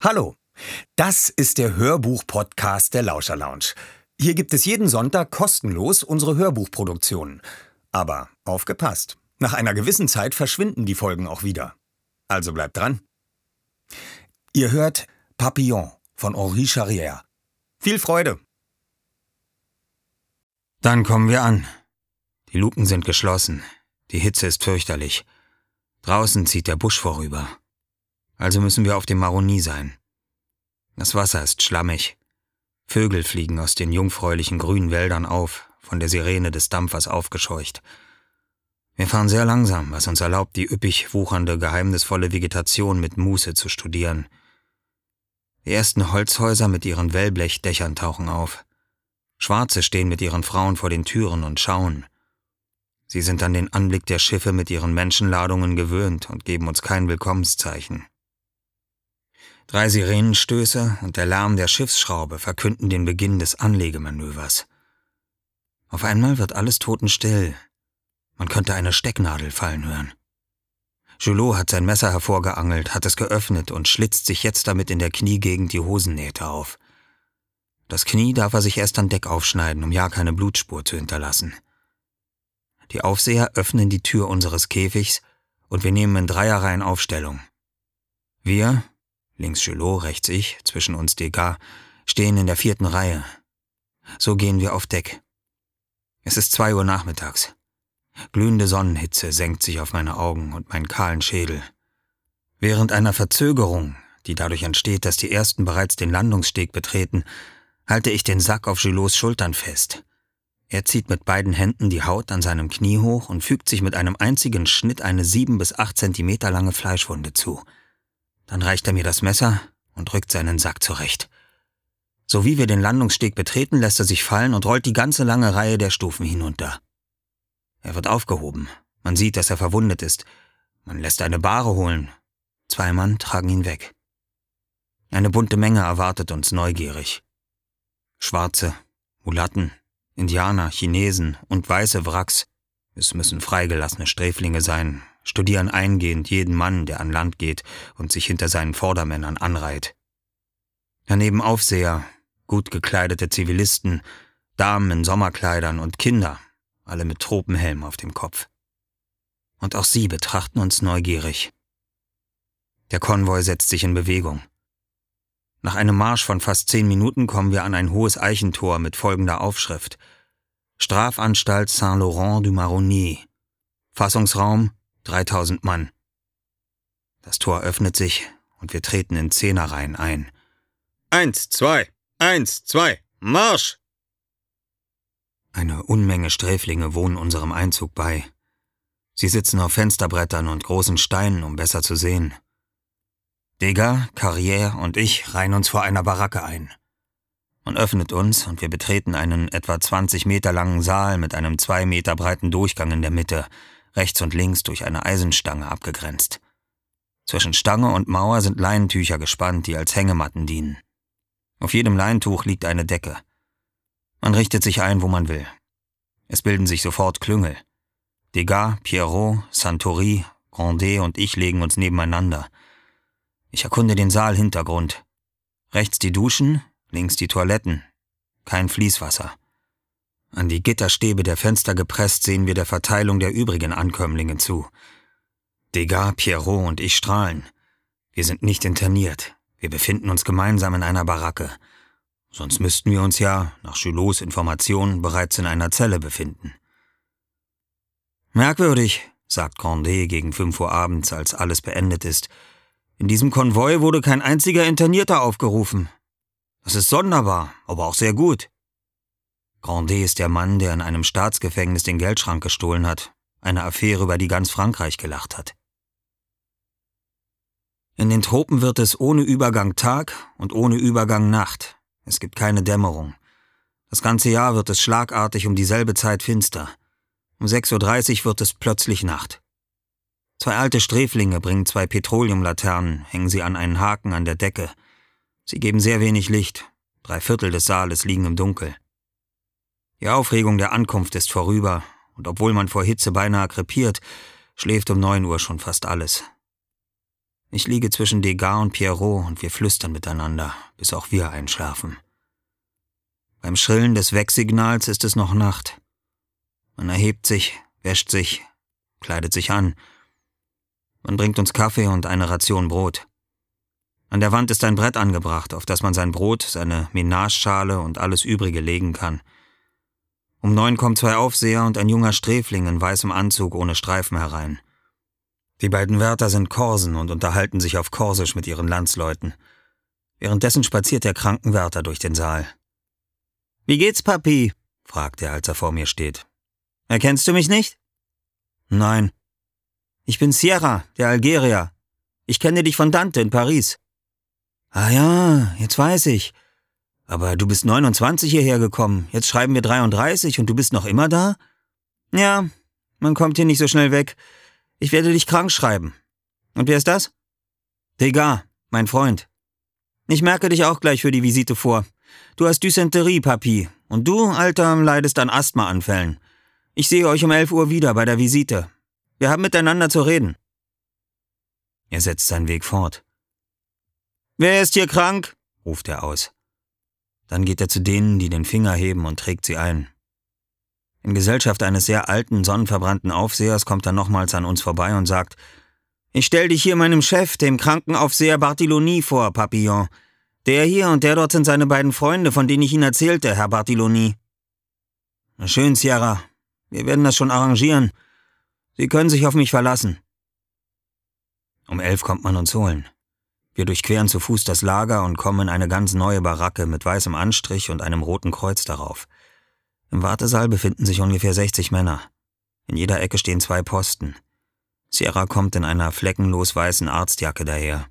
Hallo, das ist der Hörbuch-Podcast der Lauscher Lounge. Hier gibt es jeden Sonntag kostenlos unsere Hörbuchproduktionen. Aber aufgepasst, nach einer gewissen Zeit verschwinden die Folgen auch wieder. Also bleibt dran. Ihr hört Papillon von Henri Charrière. Viel Freude! Dann kommen wir an. Die Luken sind geschlossen. Die Hitze ist fürchterlich. Draußen zieht der Busch vorüber. Also müssen wir auf dem Maroni sein. Das Wasser ist schlammig. Vögel fliegen aus den jungfräulichen grünen Wäldern auf, von der Sirene des Dampfers aufgescheucht. Wir fahren sehr langsam, was uns erlaubt, die üppig wuchernde, geheimnisvolle Vegetation mit Muße zu studieren. Die ersten Holzhäuser mit ihren Wellblechdächern tauchen auf. Schwarze stehen mit ihren Frauen vor den Türen und schauen. Sie sind an den Anblick der Schiffe mit ihren Menschenladungen gewöhnt und geben uns kein Willkommenszeichen. 3 Sirenenstöße und der Lärm der Schiffsschraube verkünden den Beginn des Anlegemanövers. Auf einmal wird alles totenstill. Man könnte eine Stecknadel fallen hören. Julot hat sein Messer hervorgeangelt, hat es geöffnet und schlitzt sich jetzt damit in der Kniegegend die Hosennähte auf. Das Knie darf er sich erst an Deck aufschneiden, um ja keine Blutspur zu hinterlassen. Die Aufseher öffnen die Tür unseres Käfigs und wir nehmen in Dreierreihen Aufstellung. Wir, links Julot, rechts ich, zwischen uns Degas, stehen in der 4. Reihe. So gehen wir auf Deck. Es ist 2 Uhr nachmittags. Glühende Sonnenhitze senkt sich auf meine Augen und meinen kahlen Schädel. Während einer Verzögerung, die dadurch entsteht, dass die Ersten bereits den Landungssteg betreten, halte ich den Sack auf Julots Schultern fest. Er zieht mit beiden Händen die Haut an seinem Knie hoch und fügt sich mit einem einzigen Schnitt eine 7 bis 8 Zentimeter lange Fleischwunde zu. Dann reicht er mir das Messer und rückt seinen Sack zurecht. So wie wir den Landungssteg betreten, lässt er sich fallen und rollt die ganze lange Reihe der Stufen hinunter. Er wird aufgehoben. Man sieht, dass er verwundet ist. Man lässt eine Bahre holen. 2 Mann tragen ihn weg. Eine bunte Menge erwartet uns neugierig. Schwarze, Mulatten, Indianer, Chinesen und weiße Wracks, es müssen freigelassene Sträflinge sein, studieren eingehend jeden Mann, der an Land geht und sich hinter seinen Vordermännern anreiht. Daneben Aufseher, gut gekleidete Zivilisten, Damen in Sommerkleidern und Kinder, alle mit Tropenhelm auf dem Kopf. Und auch sie betrachten uns neugierig. Der Konvoi setzt sich in Bewegung. Nach einem Marsch von fast 10 Minuten kommen wir an ein hohes Eichentor mit folgender Aufschrift: Strafanstalt Saint-Laurent-du-Maroni. Fassungsraum 3000 Mann. Das Tor öffnet sich und wir treten in 10er-Reihen ein. 1, 2, 1, 2, Marsch! Eine Unmenge Sträflinge wohnen unserem Einzug bei. Sie sitzen auf Fensterbrettern und großen Steinen, um besser zu sehen. Degas, Charrière und ich reihen uns vor einer Baracke ein. Man öffnet uns und wir betreten einen etwa 20 Meter langen Saal mit einem 2 Meter breiten Durchgang in der Mitte, rechts und links durch eine Eisenstange abgegrenzt. Zwischen Stange und Mauer sind Leinentücher gespannt, die als Hängematten dienen. Auf jedem Leintuch liegt eine Decke. Man richtet sich ein, wo man will. Es bilden sich sofort Klüngel. Degas, Pierrot, Santori, Grandet und ich legen uns nebeneinander. Ich erkunde den Saalhintergrund. Rechts die Duschen, links die Toiletten. Kein Fließwasser. An die Gitterstäbe der Fenster gepresst sehen wir der Verteilung der übrigen Ankömmlinge zu. Degas, Pierrot und ich strahlen. Wir sind nicht interniert. Wir befinden uns gemeinsam in einer Baracke. Sonst müssten wir uns ja, nach Julots Informationen, bereits in einer Zelle befinden. Merkwürdig, sagt Grandet gegen 5 Uhr abends, als alles beendet ist. In diesem Konvoi wurde kein einziger Internierter aufgerufen. Das ist sonderbar, aber auch sehr gut. Grandet ist der Mann, der in einem Staatsgefängnis den Geldschrank gestohlen hat, eine Affäre, über die ganz Frankreich gelacht hat. In den Tropen wird es ohne Übergang Tag und ohne Übergang Nacht. Es gibt keine Dämmerung. Das ganze Jahr wird es schlagartig um dieselbe Zeit finster. Um 6:30 Uhr wird es plötzlich Nacht. 2 alte Sträflinge bringen 2 Petroleumlaternen, hängen sie an einen Haken an der Decke. Sie geben sehr wenig Licht. 3/4 des Saales liegen im Dunkel. Die Aufregung der Ankunft ist vorüber, und obwohl man vor Hitze beinahe krepiert, schläft um 9 Uhr schon fast alles. Ich liege zwischen Degas und Pierrot und wir flüstern miteinander, bis auch wir einschlafen. Beim Schrillen des Wecksignals ist es noch Nacht. Man erhebt sich, wäscht sich, kleidet sich an. Man bringt uns Kaffee und eine Ration Brot. An der Wand ist ein Brett angebracht, auf das man sein Brot, seine Menageschale und alles Übrige legen kann. Um 9 kommen 2 Aufseher und ein junger Sträfling in weißem Anzug ohne Streifen herein. Die beiden Wärter sind Korsen und unterhalten sich auf Korsisch mit ihren Landsleuten. Währenddessen spaziert der Krankenwärter durch den Saal. »Wie geht's, Papi?« fragt er, als er vor mir steht. »Erkennst du mich nicht?« »Nein.« »Ich bin Sierra, der Algerier. Ich kenne dich von Dante in Paris.« »Ah ja, jetzt weiß ich. Aber du bist 29 hierher gekommen, jetzt schreiben wir 33 und du bist noch immer da?« »Ja, man kommt hier nicht so schnell weg. Ich werde dich krank schreiben.« »Und wer ist das?« »Degas, mein Freund. Ich merke dich auch gleich für die Visite vor. Du hast Dysenterie, Papi, und du, Alter, leidest an Asthmaanfällen. Ich sehe euch um 11 Uhr wieder bei der Visite. Wir haben miteinander zu reden.« Er setzt seinen Weg fort. »Wer ist hier krank?« ruft er aus. Dann geht er zu denen, die den Finger heben und trägt sie ein. In Gesellschaft eines sehr alten, sonnenverbrannten Aufsehers kommt er nochmals an uns vorbei und sagt, »Ich stell dich hier meinem Chef, dem Krankenaufseher Bartheloni, vor, Papillon. Der hier und der dort sind seine beiden Freunde, von denen ich Ihnen erzählte, Herr Bartheloni.« »Na schön, Sierra. Wir werden das schon arrangieren. Sie können sich auf mich verlassen.« Um 11 kommt man uns holen. Wir durchqueren zu Fuß das Lager und kommen in eine ganz neue Baracke mit weißem Anstrich und einem roten Kreuz darauf. Im Wartesaal befinden sich ungefähr 60 Männer. In jeder Ecke stehen 2 Posten. Sierra kommt in einer fleckenlos weißen Arztjacke daher.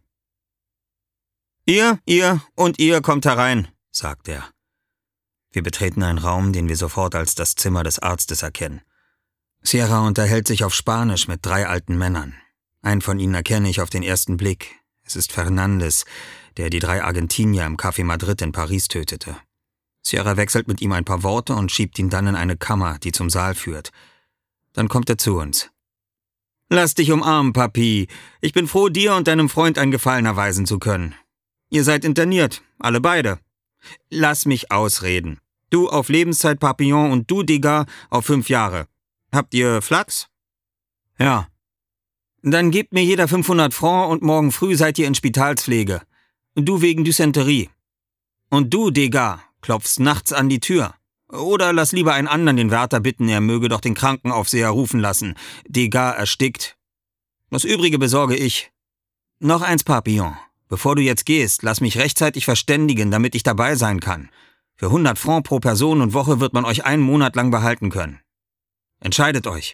Ihr und ihr kommt herein«, sagt er. Wir betreten einen Raum, den wir sofort als das Zimmer des Arztes erkennen. Sierra unterhält sich auf Spanisch mit 3 alten Männern. Einen von ihnen erkenne ich auf den ersten Blick. Es ist Fernandes, der die 3 Argentinier im Café Madrid in Paris tötete. Sierra wechselt mit ihm ein paar Worte und schiebt ihn dann in eine Kammer, die zum Saal führt. Dann kommt er zu uns. »Lass dich umarmen, Papi. Ich bin froh, dir und deinem Freund einen Gefallen erweisen zu können. Ihr seid interniert, alle beide. Lass mich ausreden. Du auf Lebenszeit, Papillon, und du, Degas, auf 5 Jahre. Habt ihr Flachs?« »Ja.« »Dann gebt mir jeder 500 Francs und morgen früh seid ihr in Spitalspflege. Du wegen Dysenterie. Und du, Degas, klopfst nachts an die Tür. Oder lass lieber einen anderen den Wärter bitten, er möge doch den Krankenaufseher rufen lassen. Degas erstickt. Das Übrige besorge ich. Noch eins, Papillon. Bevor du jetzt gehst, lass mich rechtzeitig verständigen, damit ich dabei sein kann. Für 100 Francs pro Person und Woche wird man euch 1 Monat lang behalten können. Entscheidet euch.«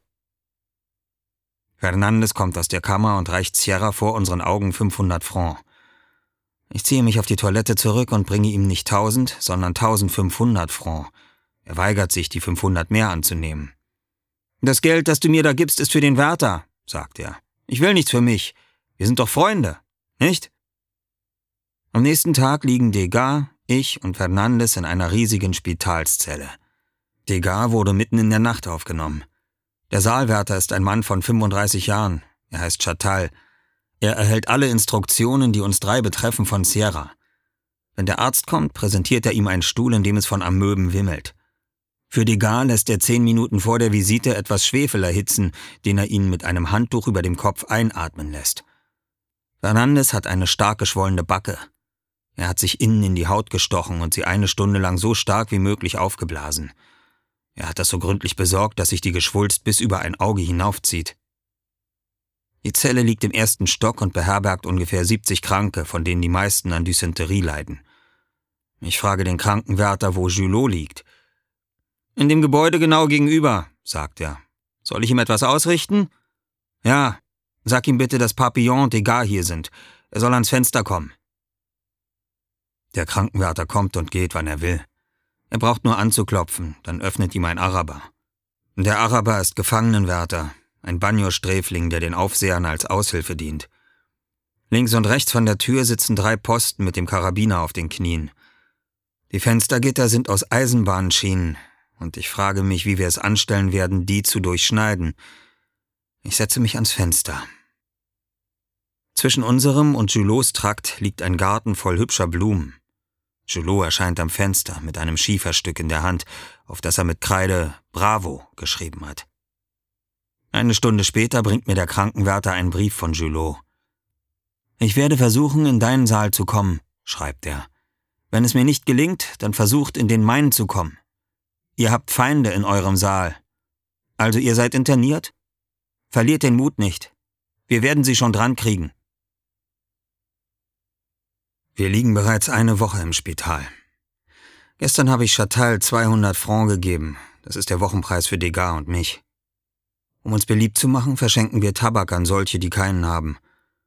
Fernandes kommt aus der Kammer und reicht Sierra vor unseren Augen 500 Francs. Ich ziehe mich auf die Toilette zurück und bringe ihm nicht 1000, sondern 1500 Francs. Er weigert sich, die 500 mehr anzunehmen. »Das Geld, das du mir da gibst, ist für den Wärter«, sagt er. »Ich will nichts für mich. Wir sind doch Freunde, nicht?« Am nächsten Tag liegen Degas, ich und Fernandes in einer riesigen Spitalszelle. Degas wurde mitten in der Nacht aufgenommen. Der Saalwärter ist ein Mann von 35 Jahren. Er heißt Chatal. Er erhält alle Instruktionen, die uns 3 betreffen, von Sierra. Wenn der Arzt kommt, präsentiert er ihm einen Stuhl, in dem es von Amöben wimmelt. Für Degas lässt er 10 Minuten vor der Visite etwas Schwefel erhitzen, den er ihn mit einem Handtuch über dem Kopf einatmen lässt. Fernandes hat eine stark geschwollene Backe. Er hat sich innen in die Haut gestochen und sie 1 Stunde lang so stark wie möglich aufgeblasen. Er hat das so gründlich besorgt, dass sich die Geschwulst bis über ein Auge hinaufzieht. Die Zelle liegt im 1. Stock und beherbergt ungefähr 70 Kranke, von denen die meisten an Dysenterie leiden. Ich frage den Krankenwärter, wo Julot liegt. »In dem Gebäude genau gegenüber«, sagt er. »Soll ich ihm etwas ausrichten?« »Ja, sag ihm bitte, dass Papillon und Degas hier sind. Er soll ans Fenster kommen.« Der Krankenwärter kommt und geht, wann er will. Er braucht nur anzuklopfen, dann öffnet ihm ein Araber. Der Araber ist Gefangenenwärter, ein Banjo-Sträfling, der den Aufsehern als Aushilfe dient. Links und rechts von der Tür sitzen 3 Posten mit dem Karabiner auf den Knien. Die Fenstergitter sind aus Eisenbahnschienen, und ich frage mich, wie wir es anstellen werden, die zu durchschneiden. Ich setze mich ans Fenster. Zwischen unserem und Julots Trakt liegt ein Garten voll hübscher Blumen. Julot erscheint am Fenster mit einem Schieferstück in der Hand, auf das er mit Kreide »Bravo« geschrieben hat. Eine Stunde später bringt mir der Krankenwärter einen Brief von Julot. »Ich werde versuchen, in deinen Saal zu kommen«, schreibt er. »Wenn es mir nicht gelingt, dann versucht, in den meinen zu kommen. Ihr habt Feinde in eurem Saal. Also ihr seid interniert? Verliert den Mut nicht. Wir werden sie schon dran kriegen.« Wir liegen bereits eine Woche im Spital. Gestern habe ich Chatal 200 Francs gegeben. Das ist der Wochenpreis für Degas und mich. Um uns beliebt zu machen, verschenken wir Tabak an solche, die keinen haben.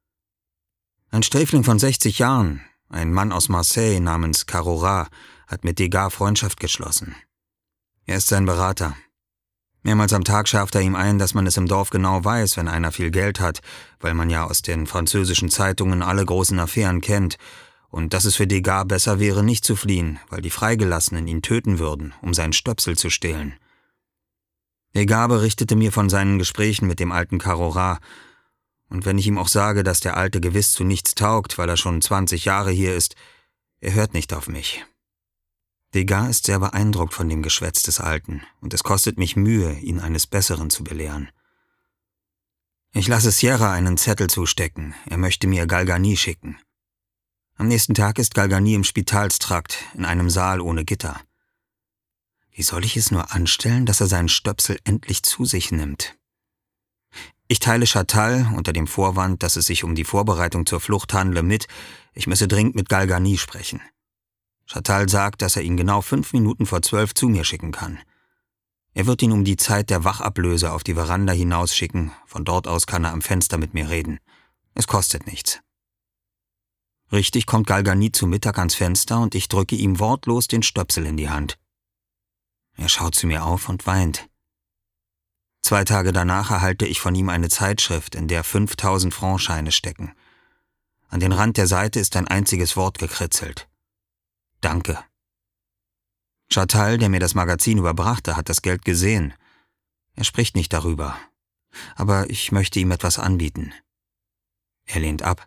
Ein Sträfling von 60 Jahren, ein Mann aus Marseille namens Carora, hat mit Degas Freundschaft geschlossen. Er ist sein Berater. Mehrmals am Tag schärft er ihm ein, dass man es im Dorf genau weiß, wenn einer viel Geld hat, weil man ja aus den französischen Zeitungen alle großen Affären kennt, und dass es für Degas besser wäre, nicht zu fliehen, weil die Freigelassenen ihn töten würden, um seinen Stöpsel zu stehlen. Degas berichtete mir von seinen Gesprächen mit dem alten Carora, und wenn ich ihm auch sage, dass der Alte gewiss zu nichts taugt, weil er schon 20 Jahre hier ist, er hört nicht auf mich. Degas ist sehr beeindruckt von dem Geschwätz des Alten, und es kostet mich Mühe, ihn eines Besseren zu belehren. Ich lasse Sierra einen Zettel zustecken, er möchte mir Galgani schicken. Am nächsten Tag ist Galgani im Spitalstrakt, in einem Saal ohne Gitter. Wie soll ich es nur anstellen, dass er seinen Stöpsel endlich zu sich nimmt? Ich teile Chatal, unter dem Vorwand, dass es sich um die Vorbereitung zur Flucht handle, mit, ich müsse dringend mit Galgani sprechen. Chatal sagt, dass er ihn genau 5 Minuten vor 12 zu mir schicken kann. Er wird ihn um die Zeit der Wachablöse auf die Veranda hinausschicken, von dort aus kann er am Fenster mit mir reden. Es kostet nichts. Richtig kommt Galgani zu Mittag ans Fenster und ich drücke ihm wortlos den Stöpsel in die Hand. Er schaut zu mir auf und weint. 2 Tage danach erhalte ich von ihm eine Zeitschrift, in der 5000 Franc-Scheine stecken. An den Rand der Seite ist ein einziges Wort gekritzelt. Danke. Chatal, der mir das Magazin überbrachte, hat das Geld gesehen. Er spricht nicht darüber. Aber ich möchte ihm etwas anbieten. Er lehnt ab.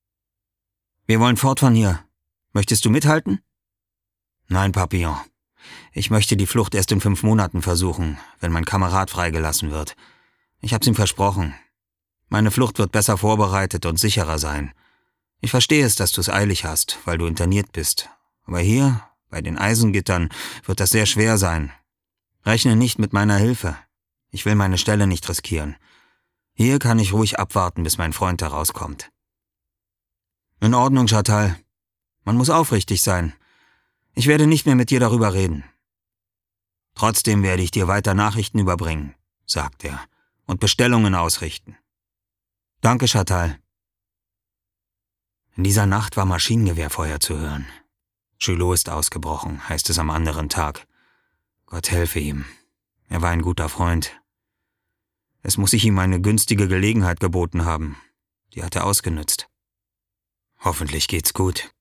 Wir wollen fort von hier. Möchtest du mithalten? Nein, Papillon. Ich möchte die Flucht erst in 5 Monaten versuchen, wenn mein Kamerad freigelassen wird. Ich hab's ihm versprochen. Meine Flucht wird besser vorbereitet und sicherer sein. Ich verstehe es, dass du es eilig hast, weil du interniert bist. Aber hier, bei den Eisengittern, wird das sehr schwer sein. Rechne nicht mit meiner Hilfe. Ich will meine Stelle nicht riskieren. Hier kann ich ruhig abwarten, bis mein Freund herauskommt. In Ordnung, Chatal. Man muss aufrichtig sein. Ich werde nicht mehr mit dir darüber reden. Trotzdem werde ich dir weiter Nachrichten überbringen, sagt er, und Bestellungen ausrichten. Danke, Chatal. In dieser Nacht war Maschinengewehrfeuer zu hören. Julot ist ausgebrochen, heißt es am anderen Tag. Gott helfe ihm. Er war ein guter Freund. Es muss sich ihm eine günstige Gelegenheit geboten haben. Die hat er ausgenützt. Hoffentlich geht's gut.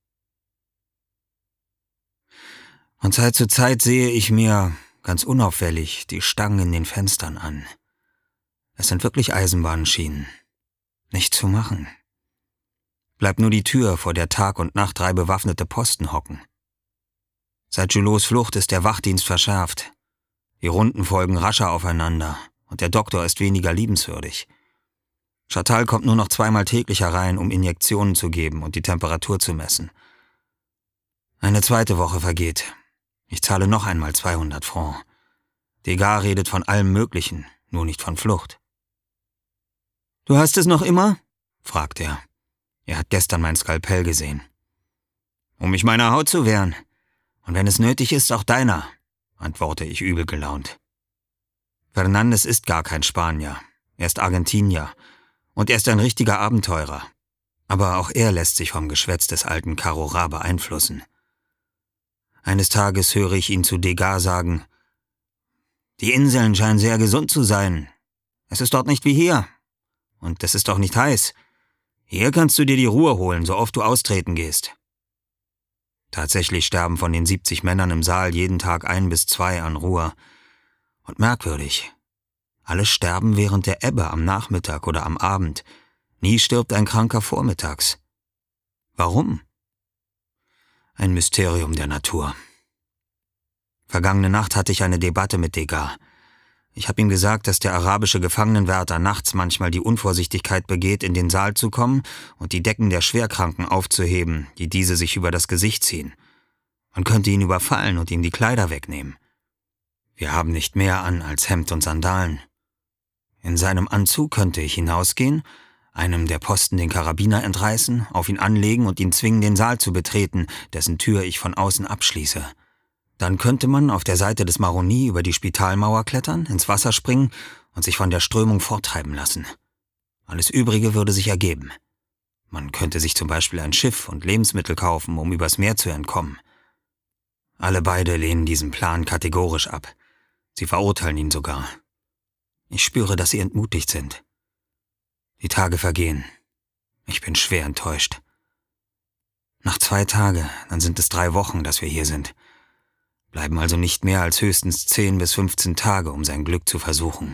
Von Zeit zu Zeit sehe ich mir, ganz unauffällig, die Stangen in den Fenstern an. Es sind wirklich Eisenbahnschienen. Nicht zu machen. Bleibt nur die Tür, vor der Tag und Nacht 3 bewaffnete Posten hocken. Seit Julots Flucht ist der Wachdienst verschärft. Die Runden folgen rascher aufeinander und der Doktor ist weniger liebenswürdig. Chatal kommt nur noch 2-mal täglich herein, um Injektionen zu geben und die Temperatur zu messen. Eine 2. Woche vergeht. Ich zahle noch einmal 200 Francs. Degas redet von allem Möglichen, nur nicht von Flucht. »Du hast es noch immer?« fragt er. Er hat gestern mein Skalpell gesehen. »Um mich meiner Haut zu wehren. Und wenn es nötig ist, auch deiner«, antworte ich übel gelaunt. Fernandes ist gar kein Spanier. Er ist Argentinier. Und er ist ein richtiger Abenteurer. Aber auch er lässt sich vom Geschwätz des alten Carora beeinflussen. Eines Tages höre ich ihn zu Degas sagen, »Die Inseln scheinen sehr gesund zu sein. Es ist dort nicht wie hier. Und es ist doch nicht heiß. Hier kannst du dir die Ruhe holen, so oft du austreten gehst.« Tatsächlich sterben von den 70 Männern im Saal jeden Tag 1 bis 2 an Ruhr. Und merkwürdig, alle sterben während der Ebbe am Nachmittag oder am Abend, Nie stirbt ein Kranker vormittags. Warum? Ein Mysterium der Natur. Vergangene Nacht hatte ich eine Debatte mit Degas. Ich habe ihm gesagt, dass der arabische Gefangenenwärter nachts manchmal die Unvorsichtigkeit begeht, in den Saal zu kommen und die Decken der Schwerkranken aufzuheben, die diese sich über das Gesicht ziehen. Man könnte ihn überfallen und ihm die Kleider wegnehmen. Wir haben nicht mehr an als Hemd und Sandalen. In seinem Anzug könnte ich hinausgehen, einem der Posten den Karabiner entreißen, auf ihn anlegen und ihn zwingen, den Saal zu betreten, dessen Tür ich von außen abschließe. Dann könnte man auf der Seite des Maroni über die Spitalmauer klettern, ins Wasser springen und sich von der Strömung forttreiben lassen. Alles Übrige würde sich ergeben. Man könnte sich zum Beispiel ein Schiff und Lebensmittel kaufen, um übers Meer zu entkommen. Alle beide lehnen diesen Plan kategorisch ab. Sie verurteilen ihn sogar. Ich spüre, dass sie entmutigt sind. Die Tage vergehen. Ich bin schwer enttäuscht. Nach 2 Tagen, dann sind es 3 Wochen, dass wir hier sind. Bleiben also nicht mehr als höchstens 10 bis 15 Tage, um sein Glück zu versuchen.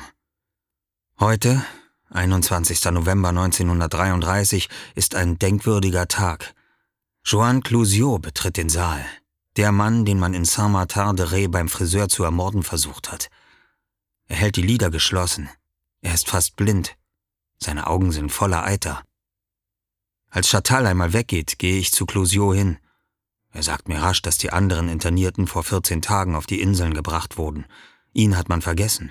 Heute, 21. November 1933, ist ein denkwürdiger Tag. Joan Clousiot betritt den Saal. Der Mann, den man in Saint-Martin-de-Ré beim Friseur zu ermorden versucht hat. Er hält die Lider geschlossen. Er ist fast blind. Seine Augen sind voller Eiter. Als Chatal einmal weggeht, gehe ich zu Clousiot hin. Er sagt mir rasch, dass die anderen Internierten vor 14 Tagen auf die Inseln gebracht wurden. Ihn hat man vergessen.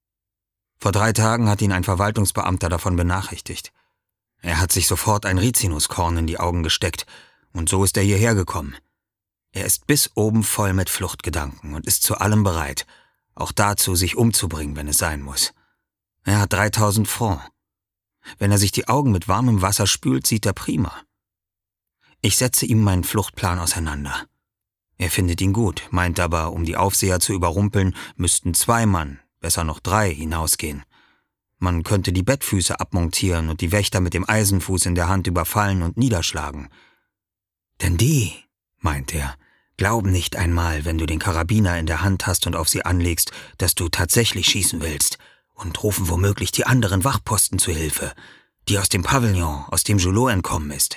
Vor 3 Tagen hat ihn ein Verwaltungsbeamter davon benachrichtigt. Er hat sich sofort ein Rizinuskorn in die Augen gesteckt, und so ist er hierher gekommen. Er ist bis oben voll mit Fluchtgedanken und ist zu allem bereit, auch dazu, sich umzubringen, wenn es sein muss. Er hat 3000 Francs. Wenn er sich die Augen mit warmem Wasser spült, sieht er prima. Ich setze ihm meinen Fluchtplan auseinander. Er findet ihn gut, meint aber, um die Aufseher zu überrumpeln, müssten 2 Mann, besser noch 3, hinausgehen. Man könnte die Bettfüße abmontieren und die Wächter mit dem Eisenfuß in der Hand überfallen und niederschlagen. Denn die, meint er, glauben nicht einmal, wenn du den Karabiner in der Hand hast und auf sie anlegst, dass du tatsächlich schießen willst, und rufen womöglich die anderen Wachposten zu Hilfe, die aus dem Pavillon, aus dem Julot entkommen ist.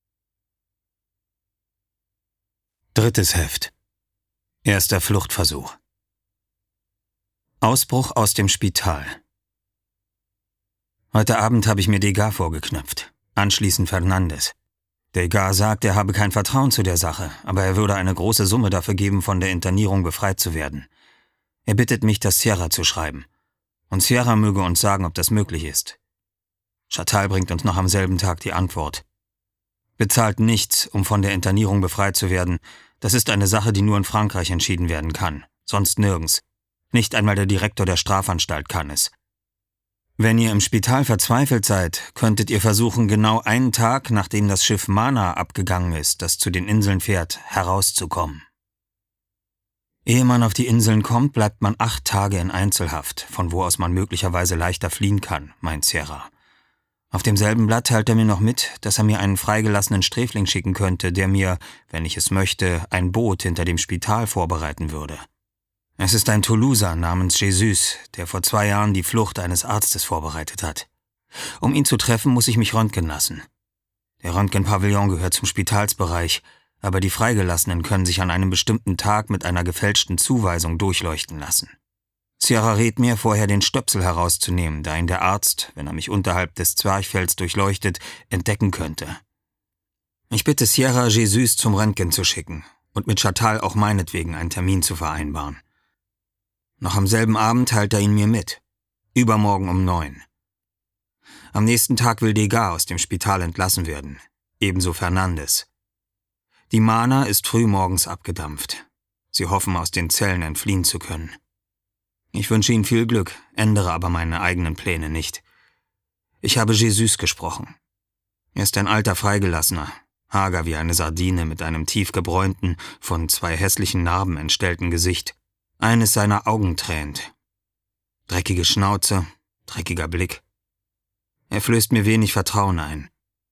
3. Heft. 1. Fluchtversuch. Ausbruch aus dem Spital. Heute Abend habe ich mir Degas vorgeknöpft, anschließend Fernandes. Degas sagt, er habe kein Vertrauen zu der Sache, aber er würde eine große Summe dafür geben, von der Internierung befreit zu werden. Er bittet mich, das Sierra zu schreiben. Und Sierra möge uns sagen, ob das möglich ist. Chatal bringt uns noch am selben Tag die Antwort. Bezahlt nichts, um von der Internierung befreit zu werden. Das ist eine Sache, die nur in Frankreich entschieden werden kann. Sonst nirgends. Nicht einmal der Direktor der Strafanstalt kann es. Wenn ihr im Spital verzweifelt seid, könntet ihr versuchen, genau einen Tag, nachdem das Schiff Mana abgegangen ist, das zu den Inseln fährt, herauszukommen. Ehe man auf die Inseln kommt, bleibt man 8 Tage in Einzelhaft, von wo aus man möglicherweise leichter fliehen kann, meint Sierra. Auf demselben Blatt teilt er mir noch mit, dass er mir einen freigelassenen Sträfling schicken könnte, der mir, wenn ich es möchte, ein Boot hinter dem Spital vorbereiten würde. Es ist ein Toulouser namens Jesus, der vor 2 Jahren die Flucht eines Arztes vorbereitet hat. Um ihn zu treffen, muss ich mich röntgen lassen. Der Röntgenpavillon gehört zum Spitalsbereich, aber die Freigelassenen können sich an einem bestimmten Tag mit einer gefälschten Zuweisung durchleuchten lassen. Sierra rät mir, vorher den Stöpsel herauszunehmen, da ihn der Arzt, wenn er mich unterhalb des Zwerchfells durchleuchtet, entdecken könnte. Ich bitte Sierra, Jesus zum Röntgen zu schicken und mit Chatal auch meinetwegen einen Termin zu vereinbaren. Noch am selben Abend teilt er ihn mir mit. Übermorgen um 9. Am nächsten Tag will Degas aus dem Spital entlassen werden. Ebenso Fernandes. Die Mana ist früh morgens abgedampft. Sie hoffen, aus den Zellen entfliehen zu können. Ich wünsche ihnen viel Glück, ändere aber meine eigenen Pläne nicht. Ich habe Jesus gesprochen. Er ist ein alter Freigelassener, hager wie eine Sardine mit einem tief gebräunten, von 2 hässlichen Narben entstellten Gesicht. Eines seiner Augen tränt. Dreckige Schnauze, dreckiger Blick. Er flößt mir wenig Vertrauen ein.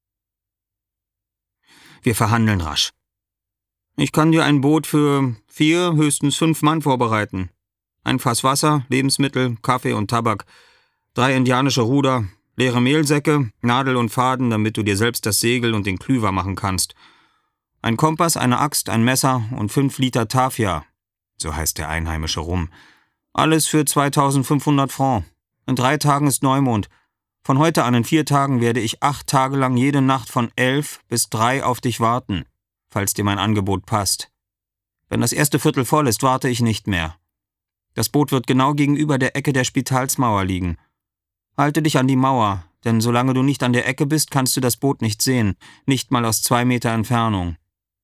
Wir verhandeln rasch. Ich kann dir ein Boot für 4, höchstens 5 Mann vorbereiten. Ein Fass Wasser, Lebensmittel, Kaffee und Tabak, 3 indianische Ruder, Leere Mehlsäcke, Nadel und Faden, damit du dir selbst das Segel und den Klüver machen kannst. Ein Kompass, eine Axt, ein Messer und 5 Liter Tafia, so heißt der einheimische Rum. Alles für 2500 Francs. In 3 Tagen ist Neumond. Von heute an in 4 Tagen werde ich 8 Tage lang jede Nacht von 11 bis 3 auf dich warten, falls dir mein Angebot passt. Wenn das erste Viertel voll ist, warte ich nicht mehr. Das Boot wird genau gegenüber der Ecke der Spitalsmauer liegen. Halte dich an die Mauer, denn solange du nicht an der Ecke bist, kannst du das Boot nicht sehen, nicht mal aus 2 Meter Entfernung.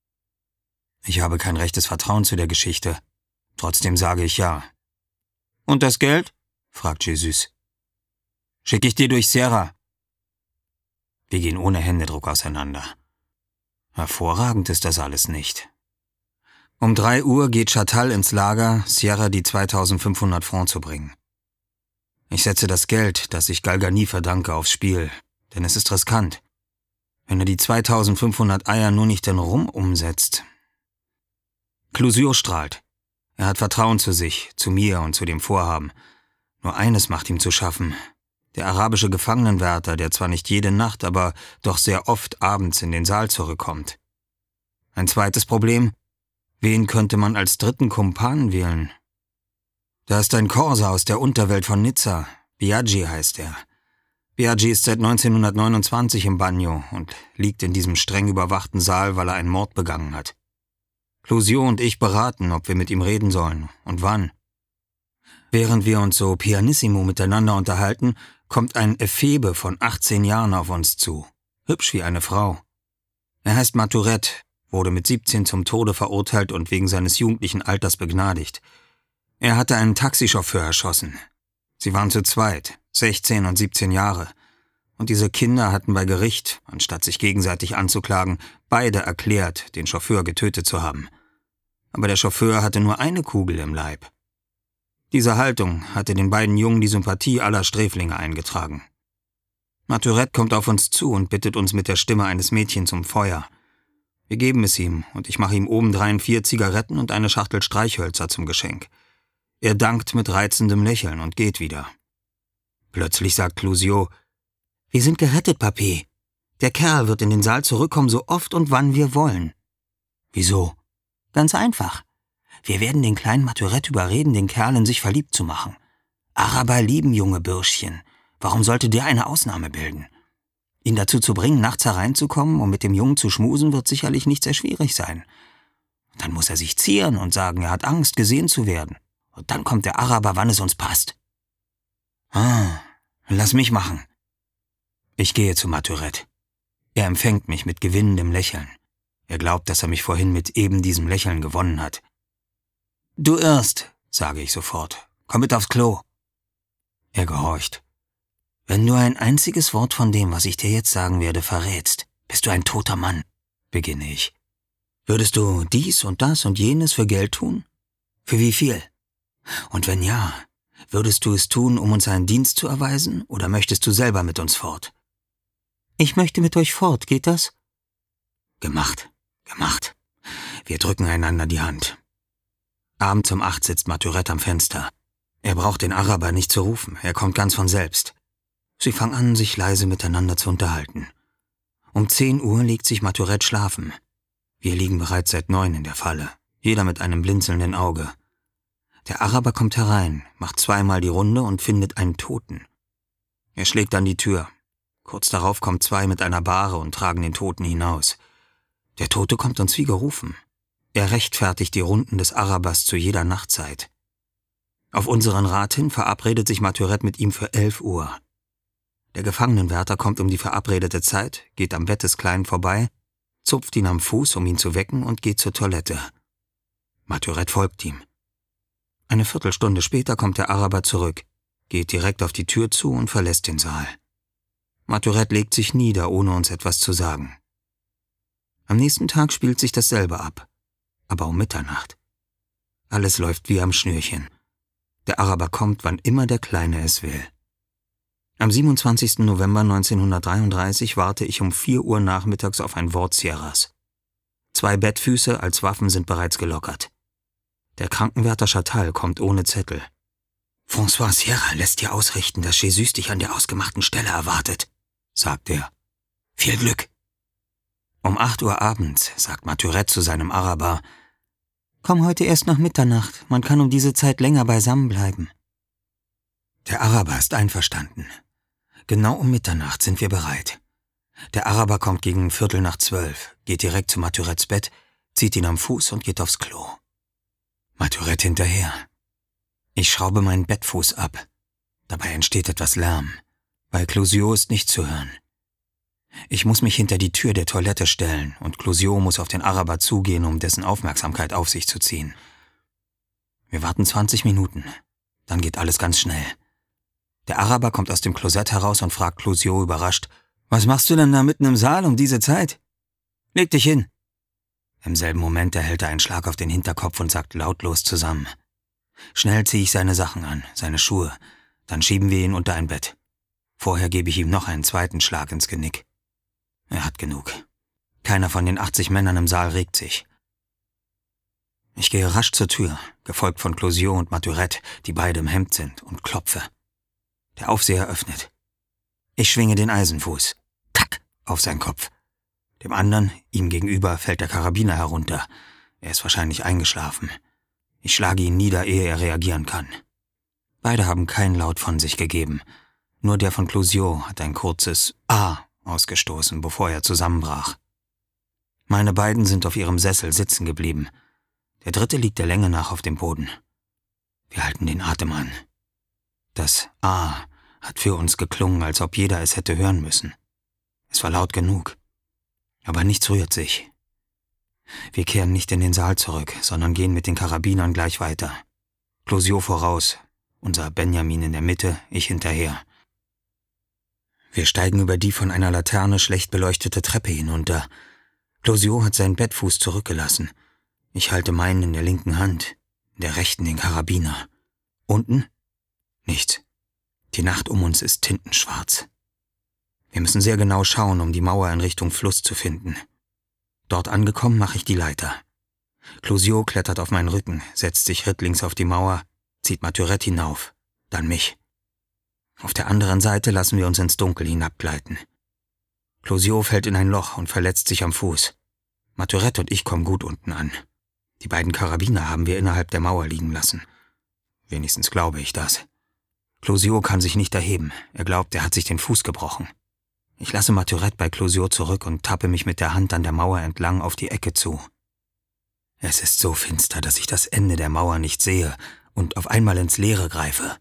Ich habe kein rechtes Vertrauen zu der Geschichte. Trotzdem sage ich ja. Und das Geld? Fragt Jesus. Schicke ich dir durch Sierra. Wir gehen ohne Händedruck auseinander. Hervorragend ist das alles nicht. Um 3 Uhr geht Chatal ins Lager, Sierra die 2500 Francs zu bringen. Ich setze das Geld, das ich Galgani verdanke, aufs Spiel, denn es ist riskant. Wenn er die 2500 Eier nur nicht in Rum umsetzt. Clouseau strahlt. Er hat Vertrauen zu sich, zu mir und zu dem Vorhaben. Nur eines macht ihm zu schaffen. Der arabische Gefangenenwärter, der zwar nicht jede Nacht, aber doch sehr oft abends in den Saal zurückkommt. Ein zweites Problem: Wen könnte man als dritten Kumpan wählen? Da ist ein Korsa aus der Unterwelt von Nizza. Biaggi heißt er. Biaggi ist seit 1929 im Bagno und liegt in diesem streng überwachten Saal, weil er einen Mord begangen hat. Clouseau und ich beraten, ob wir mit ihm reden sollen und wann. Während wir uns so pianissimo miteinander unterhalten, kommt ein Ephebe von 18 Jahren auf uns zu. Hübsch wie eine Frau. Er heißt Maturet, wurde mit 17 zum Tode verurteilt und wegen seines jugendlichen Alters begnadigt. Er hatte einen Taxichauffeur erschossen. Sie waren zu zweit, 16 und 17 Jahre. Und diese Kinder hatten bei Gericht, anstatt sich gegenseitig anzuklagen, beide erklärt, den Chauffeur getötet zu haben. Aber der Chauffeur hatte nur eine Kugel im Leib. Diese Haltung hatte den beiden Jungen die Sympathie aller Sträflinge eingetragen. Maturet kommt auf uns zu und bittet uns mit der Stimme eines Mädchens um Feuer. Wir geben es ihm und ich mache ihm obendrein 4 Zigaretten und eine Schachtel Streichhölzer zum Geschenk. Er dankt mit reizendem Lächeln und geht wieder. Plötzlich sagt Clouseau: »Wir sind gerettet, Papi. Der Kerl wird in den Saal zurückkommen, so oft und wann wir wollen.« »Wieso?« »Ganz einfach. Wir werden den kleinen Maturet überreden, den Kerl in sich verliebt zu machen. Araber lieben junge Bürschchen. Warum sollte der eine Ausnahme bilden? Ihn dazu zu bringen, nachts hereinzukommen, um mit dem Jungen zu schmusen, wird sicherlich nicht sehr schwierig sein. Dann muss er sich zieren und sagen, er hat Angst, gesehen zu werden. Und dann kommt der Araber, wann es uns passt.« Lass mich machen.« Ich gehe zu Maturet. Er empfängt mich mit gewinnendem Lächeln. Er glaubt, dass er mich vorhin mit eben diesem Lächeln gewonnen hat. »Du irrst«, sage ich sofort. »Komm mit aufs Klo.« Er gehorcht. »Wenn du ein einziges Wort von dem, was ich dir jetzt sagen werde, verrätst, bist du ein toter Mann«, beginne ich. »Würdest du dies und das und jenes für Geld tun? Für wie viel? Und wenn ja, würdest du es tun, um uns einen Dienst zu erweisen, oder möchtest du selber mit uns fort?« »Ich möchte mit euch fort, geht das?« »Gemacht, gemacht.« Wir drücken einander die Hand. Abends um 8 sitzt Maturet am Fenster. Er braucht den Araber nicht zu rufen, er kommt ganz von selbst. Sie fangen an, sich leise miteinander zu unterhalten. Um 10 Uhr legt sich Maturet schlafen. Wir liegen bereits seit 9 in der Falle, jeder mit einem blinzelnden Auge. Der Araber kommt herein, macht 2-mal die Runde und findet einen Toten. Er schlägt an die Tür. Kurz darauf kommen 2 mit einer Bahre und tragen den Toten hinaus. Der Tote kommt uns wie gerufen. Er rechtfertigt die Runden des Arabers zu jeder Nachtzeit. Auf unseren Rat hin verabredet sich Maturet mit ihm für 11 Uhr. Der Gefangenenwärter kommt um die verabredete Zeit, geht am Bett des Kleinen vorbei, zupft ihn am Fuß, um ihn zu wecken, und geht zur Toilette. Maturet folgt ihm. Eine Viertelstunde später kommt der Araber zurück, geht direkt auf die Tür zu und verlässt den Saal. Maturet legt sich nieder, ohne uns etwas zu sagen. Am nächsten Tag spielt sich dasselbe ab, aber um Mitternacht. Alles läuft wie am Schnürchen. Der Araber kommt, wann immer der Kleine es will. Am 27. November 1933 warte ich um 4 Uhr nachmittags auf ein Wort Sierras. 2 Bettfüße als Waffen sind bereits gelockert. Der Krankenwärter Chatal kommt ohne Zettel. François Sierra lässt dir ausrichten, dass Jesus dich an der ausgemachten Stelle erwartet, sagt er. Viel Glück. Um 8 Uhr abends sagt Maturette zu seinem Araber: Komm heute erst nach Mitternacht, man kann um diese Zeit länger beisammen bleiben. Der Araber ist einverstanden. Genau um Mitternacht sind wir bereit. Der Araber kommt gegen 11:45, geht direkt zu Maturettes Bett, zieht ihn am Fuß und geht aufs Klo. Maturette hinterher. Ich schraube meinen Bettfuß ab. Dabei entsteht etwas Lärm. Bei Clouseau ist nichts zu hören. Ich muss mich hinter die Tür der Toilette stellen und Clouseau muss auf den Araber zugehen, um dessen Aufmerksamkeit auf sich zu ziehen. Wir warten 20 Minuten. Dann geht alles ganz schnell. Der Araber kommt aus dem Klosett heraus und fragt Clouseau überrascht: Was machst du denn da mitten im Saal um diese Zeit? Leg dich hin. Im selben Moment erhält er einen Schlag auf den Hinterkopf und sagt lautlos zusammen. Schnell ziehe ich seine Sachen an, seine Schuhe. Dann schieben wir ihn unter ein Bett. Vorher gebe ich ihm noch einen zweiten Schlag ins Genick. Er hat genug. Keiner von den 80 Männern im Saal regt sich. Ich gehe rasch zur Tür, gefolgt von Clouseau und Maturette, die beide im Hemd sind, und klopfe. Der Aufseher öffnet. Ich schwinge den Eisenfuß. Tack! Auf seinen Kopf. Dem anderen, ihm gegenüber, fällt der Karabiner herunter. Er ist wahrscheinlich eingeschlafen. Ich schlage ihn nieder, ehe er reagieren kann. Beide haben keinen Laut von sich gegeben. Nur der von Clouseau hat ein kurzes Ah ausgestoßen, bevor er zusammenbrach. Meine beiden sind auf ihrem Sessel sitzen geblieben. Der dritte liegt der Länge nach auf dem Boden. Wir halten den Atem an. Das Ah hat für uns geklungen, als ob jeder es hätte hören müssen. Es war laut genug. Aber nichts rührt sich. Wir kehren nicht in den Saal zurück, sondern gehen mit den Karabinern gleich weiter. Clouseau voraus, unser Benjamin in der Mitte, ich hinterher. Wir steigen über die von einer Laterne schlecht beleuchtete Treppe hinunter. Clouseau hat seinen Bettfuß zurückgelassen. Ich halte meinen in der linken Hand, in der rechten den Karabiner. Unten? Nichts. Die Nacht um uns ist tintenschwarz. Wir müssen sehr genau schauen, um die Mauer in Richtung Fluss zu finden. Dort angekommen, mache ich die Leiter. Clouseau klettert auf meinen Rücken, setzt sich rittlings auf die Mauer, zieht Maturette hinauf, dann mich. Auf der anderen Seite lassen wir uns ins Dunkel hinabgleiten. Clouseau fällt in ein Loch und verletzt sich am Fuß. Maturette und ich kommen gut unten an. Die beiden Karabiner haben wir innerhalb der Mauer liegen lassen. Wenigstens glaube ich das. Clouseau kann sich nicht erheben. Er glaubt, er hat sich den Fuß gebrochen. Ich lasse Maturette bei Clouseau zurück und tappe mich mit der Hand an der Mauer entlang auf die Ecke zu. Es ist so finster, dass ich das Ende der Mauer nicht sehe und auf einmal ins Leere greife.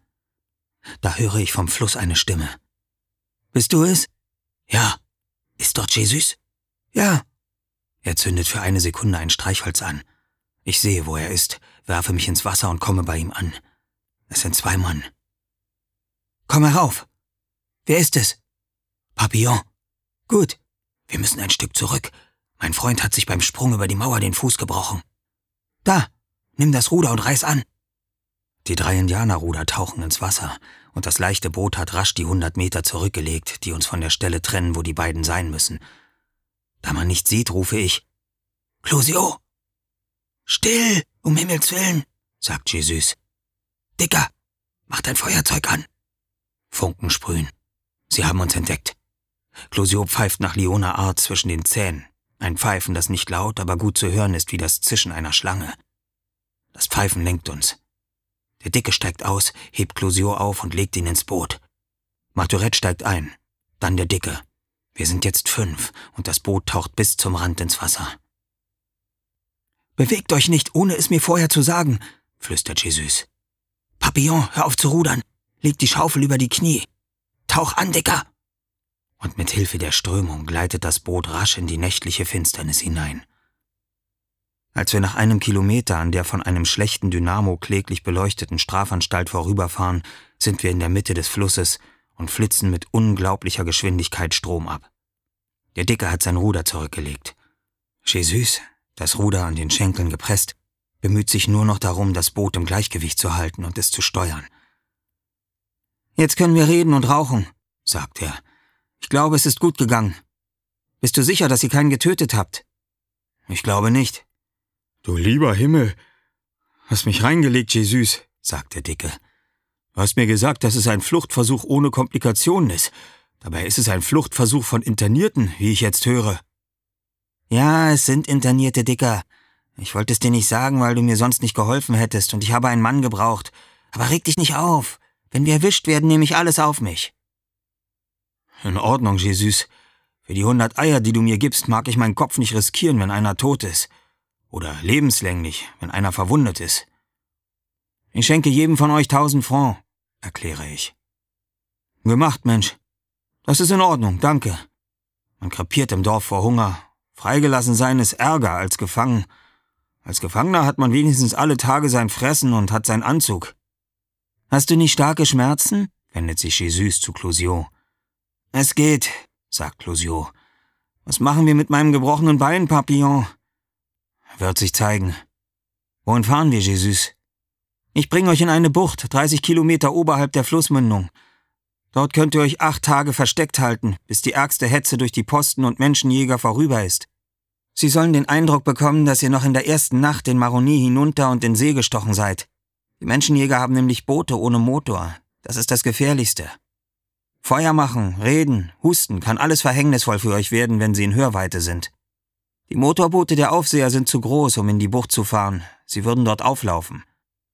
Da höre ich vom Fluss eine Stimme. »Bist du es?« »Ja.« »Ist dort Jesus?« »Ja.« Er zündet für eine Sekunde ein Streichholz an. Ich sehe, wo er ist, werfe mich ins Wasser und komme bei ihm an. Es sind 2 Mann. »Komm herauf!« »Wer ist es?« »Papillon.« »Gut. Wir müssen ein Stück zurück. Mein Freund hat sich beim Sprung über die Mauer den Fuß gebrochen.« »Da, nimm das Ruder und reiß an.« Die 3 Indianerruder tauchen ins Wasser und das leichte Boot hat rasch die 100 Meter zurückgelegt, die uns von der Stelle trennen, wo die beiden sein müssen. Da man nichts sieht, rufe ich: »Clouseau!« »Still, um Himmels Willen«, sagt Jesus. »Dicker, mach dein Feuerzeug an.« Funken sprühen. Sie haben uns entdeckt. Clouseau pfeift nach Lioner Art zwischen den Zähnen. Ein Pfeifen, das nicht laut, aber gut zu hören ist wie das Zischen einer Schlange. Das Pfeifen lenkt uns. Der Dicke steigt aus, hebt Clouseau auf und legt ihn ins Boot. Maturette steigt ein, dann der Dicke. Wir sind jetzt 5 und das Boot taucht bis zum Rand ins Wasser. »Bewegt euch nicht, ohne es mir vorher zu sagen«, flüstert Jesus. »Papillon, hör auf zu rudern. Leg die Schaufel über die Knie. Tauch an, Dicker!« Und mit Hilfe der Strömung gleitet das Boot rasch in die nächtliche Finsternis hinein. Als wir nach einem Kilometer an der von einem schlechten Dynamo kläglich beleuchteten Strafanstalt vorüberfahren, sind wir in der Mitte des Flusses und flitzen mit unglaublicher Geschwindigkeit Strom ab. Der Dicke hat sein Ruder zurückgelegt. Jesus, das Ruder an den Schenkeln gepresst, bemüht sich nur noch darum, das Boot im Gleichgewicht zu halten und es zu steuern. »Jetzt können wir reden und rauchen«, sagt er. »Ich glaube, es ist gut gegangen. Bist du sicher, dass ihr keinen getötet habt?« »Ich glaube nicht.« »Du lieber Himmel, hast mich reingelegt, Jesus«, sagt der Dicke. Du hast mir gesagt, dass es ein Fluchtversuch ohne Komplikationen ist. Dabei ist es ein Fluchtversuch von Internierten, wie ich jetzt höre. Ja, es sind Internierte, Dicker. Ich wollte es dir nicht sagen, weil du mir sonst nicht geholfen hättest und ich habe einen Mann gebraucht. Aber reg dich nicht auf. Wenn wir erwischt werden, nehme ich alles auf mich. In Ordnung, Jesus. Für die 100 Eier, die du mir gibst, mag ich meinen Kopf nicht riskieren, wenn einer tot ist. Oder lebenslänglich, wenn einer verwundet ist. Ich schenke jedem von euch 1000 Francs, erkläre ich. Gemacht, Mensch. Das ist in Ordnung, danke. Man krepiert im Dorf vor Hunger. Freigelassen sein ist Ärger als gefangen. Als Gefangener hat man wenigstens alle Tage sein Fressen und hat seinen Anzug. Hast du nicht starke Schmerzen? Wendet sich Jesus zu Clousiot. Es geht, sagt Clousiot. Was machen wir mit meinem gebrochenen Bein, Papillon? Wird sich zeigen. Wohin fahren wir, Jesus? Ich bringe euch in eine Bucht, 30 Kilometer oberhalb der Flussmündung. Dort könnt ihr euch 8 Tage versteckt halten, bis die ärgste Hetze durch die Posten und Menschenjäger vorüber ist. Sie sollen den Eindruck bekommen, dass ihr noch in der ersten Nacht den Maroni hinunter und in See gestochen seid. Die Menschenjäger haben nämlich Boote ohne Motor. Das ist das Gefährlichste. Feuer machen, reden, husten kann alles verhängnisvoll für euch werden, wenn sie in Hörweite sind. Die Motorboote der Aufseher sind zu groß, um in die Bucht zu fahren. Sie würden dort auflaufen.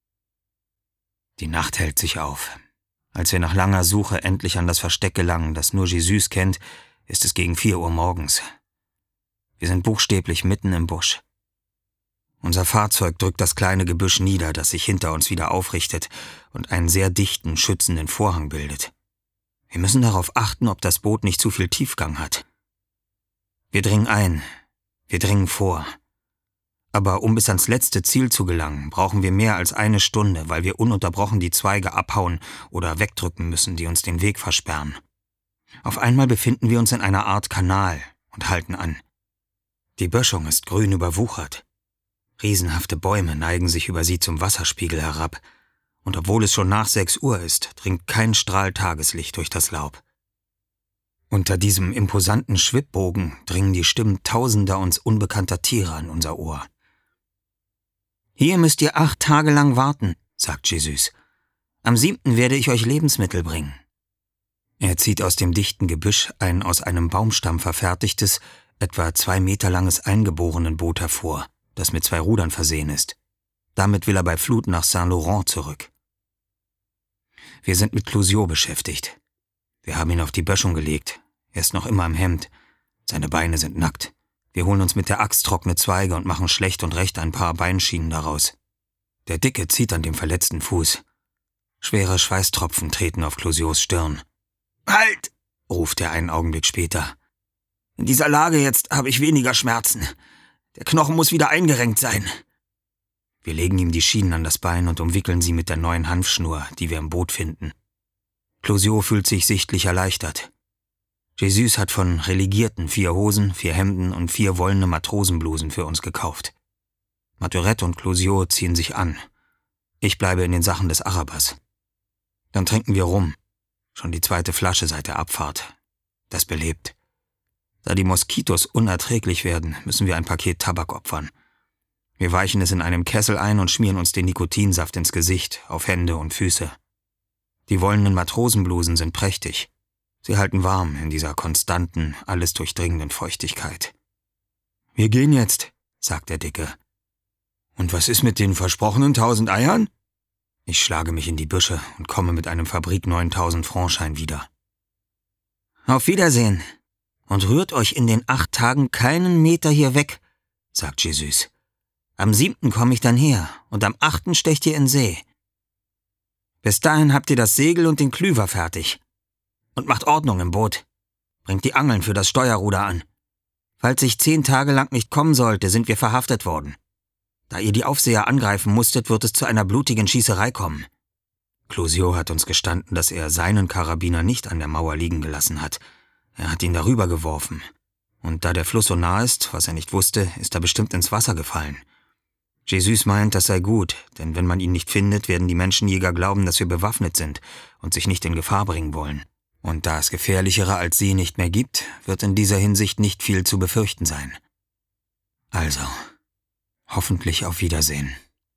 Die Nacht hält sich auf. Als wir nach langer Suche endlich an das Versteck gelangen, das nur Jesus kennt, ist es gegen 4 Uhr morgens. Wir sind buchstäblich mitten im Busch. Unser Fahrzeug drückt das kleine Gebüsch nieder, das sich hinter uns wieder aufrichtet und einen sehr dichten, schützenden Vorhang bildet. Wir müssen darauf achten, ob das Boot nicht zu viel Tiefgang hat. Wir dringen ein, wir dringen vor. Aber um bis ans letzte Ziel zu gelangen, brauchen wir mehr als 1 Stunde, weil wir ununterbrochen die Zweige abhauen oder wegdrücken müssen, die uns den Weg versperren. Auf einmal befinden wir uns in einer Art Kanal und halten an. Die Böschung ist grün überwuchert. Riesenhafte Bäume neigen sich über sie zum Wasserspiegel herab, und obwohl es schon nach 6 Uhr ist, dringt kein Strahl Tageslicht durch das Laub. Unter diesem imposanten Schwibbogen dringen die Stimmen tausender uns unbekannter Tiere an unser Ohr. Hier müsst ihr 8 Tage lang warten, sagt Jesus. Am 7. werde ich euch Lebensmittel bringen. Er zieht aus dem dichten Gebüsch ein aus einem Baumstamm verfertigtes, etwa 2 Meter langes Eingeborenenboot hervor, das mit 2 Rudern versehen ist. Damit will er bei Flut nach Saint-Laurent zurück. Wir sind mit Clousiot beschäftigt. Wir haben ihn auf die Böschung gelegt. Er ist noch immer im Hemd. Seine Beine sind nackt. Wir holen uns mit der Axt trockene Zweige und machen schlecht und recht ein paar Beinschienen daraus. Der Dicke zieht an dem verletzten Fuß. Schwere Schweißtropfen treten auf Clousiots Stirn. »Halt!« ruft er einen Augenblick später. »In dieser Lage jetzt habe ich weniger Schmerzen. Der Knochen muss wieder eingerenkt sein.« Wir legen ihm die Schienen an das Bein und umwickeln sie mit der neuen Hanfschnur, die wir im Boot finden. Clousiot fühlt sich sichtlich erleichtert. Jesus hat von Religierten 4 Hosen, 4 Hemden und 4 wollene Matrosenblusen für uns gekauft. Maturette und Clousiot ziehen sich an. Ich bleibe in den Sachen des Arabers. Dann trinken wir Rum. Schon die 2. Flasche seit der Abfahrt. Das belebt. Da die Moskitos unerträglich werden, müssen wir ein Paket Tabak opfern. Wir weichen es in einem Kessel ein und schmieren uns den Nikotinsaft ins Gesicht, auf Hände und Füße. Die wollenen Matrosenblusen sind prächtig. Sie halten warm in dieser konstanten, alles durchdringenden Feuchtigkeit. »Wir gehen jetzt«, sagt der Dicke. »Und was ist mit den versprochenen 1000 Eiern?« Ich schlage mich in die Büsche und komme mit einem Fabrik-9000-Franc-Schein wieder. »Auf Wiedersehen. Und rührt euch in den 8 Tagen keinen Meter hier weg«, sagt Jesus. »Am 7. komme ich dann her und am 8. stecht ihr in See. Bis dahin habt ihr das Segel und den Klüver fertig. Und macht Ordnung im Boot. Bringt die Angeln für das Steuerruder an. Falls ich 10 Tage lang nicht kommen sollte, sind wir verhaftet worden. Da ihr die Aufseher angreifen musstet, wird es zu einer blutigen Schießerei kommen.« Clousiot hat uns gestanden, dass er seinen Karabiner nicht an der Mauer liegen gelassen hat. Er hat ihn darüber geworfen. Und da der Fluss so nah ist, was er nicht wusste, ist er bestimmt ins Wasser gefallen. Jesus meint, das sei gut, denn wenn man ihn nicht findet, werden die Menschenjäger glauben, dass wir bewaffnet sind und sich nicht in Gefahr bringen wollen. Und da es gefährlichere als sie nicht mehr gibt, wird in dieser Hinsicht nicht viel zu befürchten sein. Also, hoffentlich auf Wiedersehen.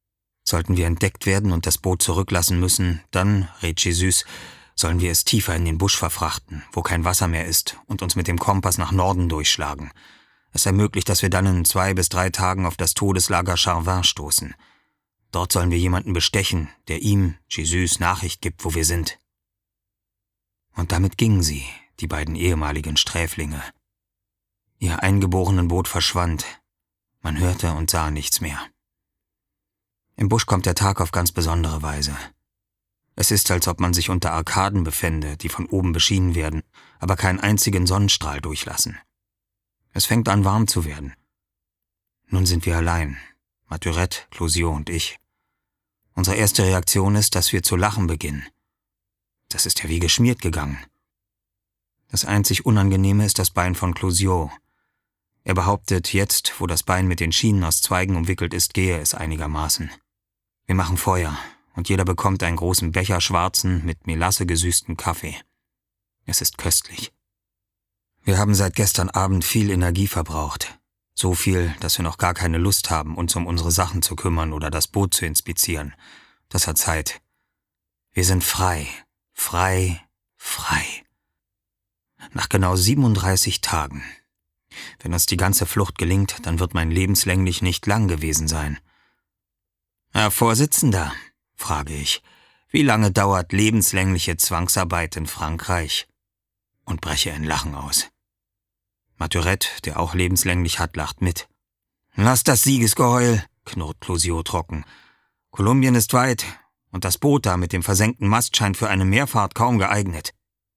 Sollten wir entdeckt werden und das Boot zurücklassen müssen, dann, rät Jesus, sollen wir es tiefer in den Busch verfrachten, wo kein Wasser mehr ist, und uns mit dem Kompass nach Norden durchschlagen. Es ermöglicht, dass wir dann in 2 bis 3 Tagen auf das Todeslager Charvin stoßen. Dort sollen wir jemanden bestechen, der ihm, Jesus, Nachricht gibt, wo wir sind. Und damit gingen sie, die beiden ehemaligen Sträflinge. Ihr Eingeborenenboot verschwand. Man hörte und sah nichts mehr. Im Busch kommt der Tag auf ganz besondere Weise. Es ist, als ob man sich unter Arkaden befände, die von oben beschienen werden, aber keinen einzigen Sonnenstrahl durchlassen. Es fängt an, warm zu werden. Nun sind wir allein, Maturette, Clousiot und ich. Unsere erste Reaktion ist, dass wir zu lachen beginnen. Das ist ja wie geschmiert gegangen. Das einzig Unangenehme ist das Bein von Clousiot. Er behauptet, jetzt, wo das Bein mit den Schienen aus Zweigen umwickelt ist, gehe es einigermaßen. Wir machen Feuer, und jeder bekommt einen großen Becher schwarzen, mit Melasse gesüßten Kaffee. Es ist köstlich. Wir haben seit gestern Abend viel Energie verbraucht. So viel, dass wir noch gar keine Lust haben, uns um unsere Sachen zu kümmern oder das Boot zu inspizieren. Das hat Zeit. Wir sind frei. Frei, frei. Nach genau 37 Tagen. Wenn uns die ganze Flucht gelingt, dann wird mein lebenslänglich nicht lang gewesen sein. Herr Vorsitzender, frage ich, wie lange dauert lebenslängliche Zwangsarbeit in Frankreich? Und breche in Lachen aus. Maturette, der auch lebenslänglich hat, lacht mit. Lass das Siegesgeheul, knurrt Clousiot trocken. Kolumbien ist weit, und das Boot da mit dem versenkten Mast scheint für eine Meerfahrt kaum geeignet.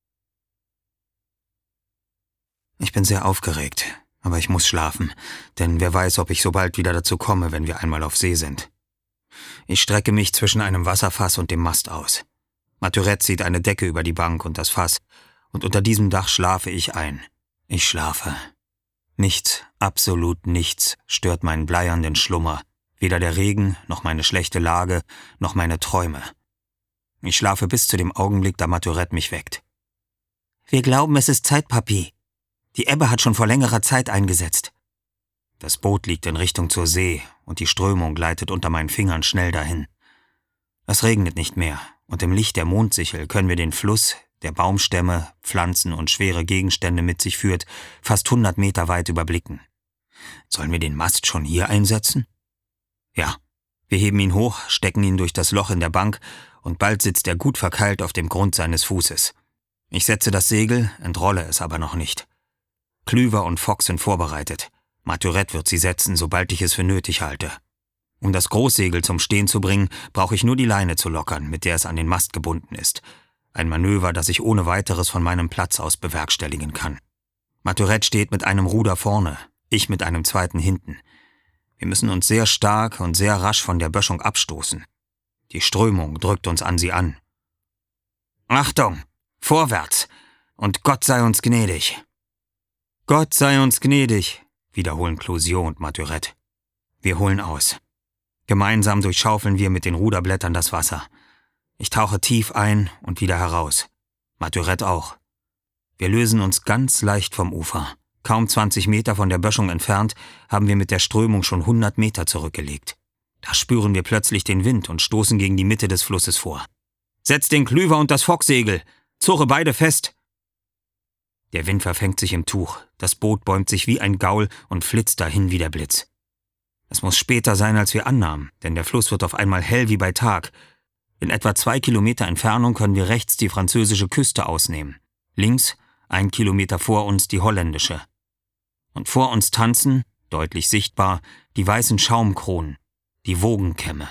Ich bin sehr aufgeregt, aber ich muss schlafen, denn wer weiß, ob ich so bald wieder dazu komme, wenn wir einmal auf See sind. Ich strecke mich zwischen einem Wasserfass und dem Mast aus. Maturette zieht eine Decke über die Bank und das Fass, und unter diesem Dach schlafe ich ein. Ich schlafe. Nichts, absolut nichts, stört meinen bleiernden Schlummer. Weder der Regen, noch meine schlechte Lage, noch meine Träume. Ich schlafe bis zu dem Augenblick, da Maturette mich weckt. Wir glauben, es ist Zeit, Papi. Die Ebbe hat schon vor längerer Zeit eingesetzt. Das Boot liegt in Richtung zur See, und die Strömung gleitet unter meinen Fingern schnell dahin. Es regnet nicht mehr, und im Licht der Mondsichel können wir den Fluss, der Baumstämme, Pflanzen und schwere Gegenstände mit sich führt, fast 100 Meter weit überblicken. Sollen wir den Mast schon hier einsetzen? Ja, wir heben ihn hoch, stecken ihn durch das Loch in der Bank, und bald sitzt er gut verkeilt auf dem Grund seines Fußes. Ich setze das Segel, entrolle es aber noch nicht. Klüver und Fock sind vorbereitet. Maturette wird sie setzen, sobald ich es für nötig halte. Um das Großsegel zum Stehen zu bringen, brauche ich nur die Leine zu lockern, mit der es an den Mast gebunden ist. Ein Manöver, das ich ohne weiteres von meinem Platz aus bewerkstelligen kann. Maturette steht mit einem Ruder vorne, ich mit einem zweiten hinten. Wir müssen uns sehr stark und sehr rasch von der Böschung abstoßen. Die Strömung drückt uns an sie an. Achtung! Vorwärts! Und Gott sei uns gnädig! Gott sei uns gnädig, wiederholen Clousiot und Maturette. Wir holen aus. Gemeinsam durchschaufeln wir mit den Ruderblättern das Wasser. Ich tauche tief ein und wieder heraus. Maturette auch. Wir lösen uns ganz leicht vom Ufer. Kaum 20 Meter von der Böschung entfernt haben wir mit der Strömung schon 100 Meter zurückgelegt. Da spüren wir plötzlich den Wind und stoßen gegen die Mitte des Flusses vor. Setz den Klüver und das Focksegel! Zurre beide fest! Der Wind verfängt sich im Tuch, das Boot bäumt sich wie ein Gaul und flitzt dahin wie der Blitz. Es muss später sein, als wir annahmen, denn der Fluss wird auf einmal hell wie bei Tag. In etwa 2 Kilometer Entfernung können wir rechts die französische Küste ausnehmen. Links, 1 Kilometer vor uns, die holländische. Und vor uns tanzen, deutlich sichtbar, die weißen Schaumkronen, die Wogenkämme.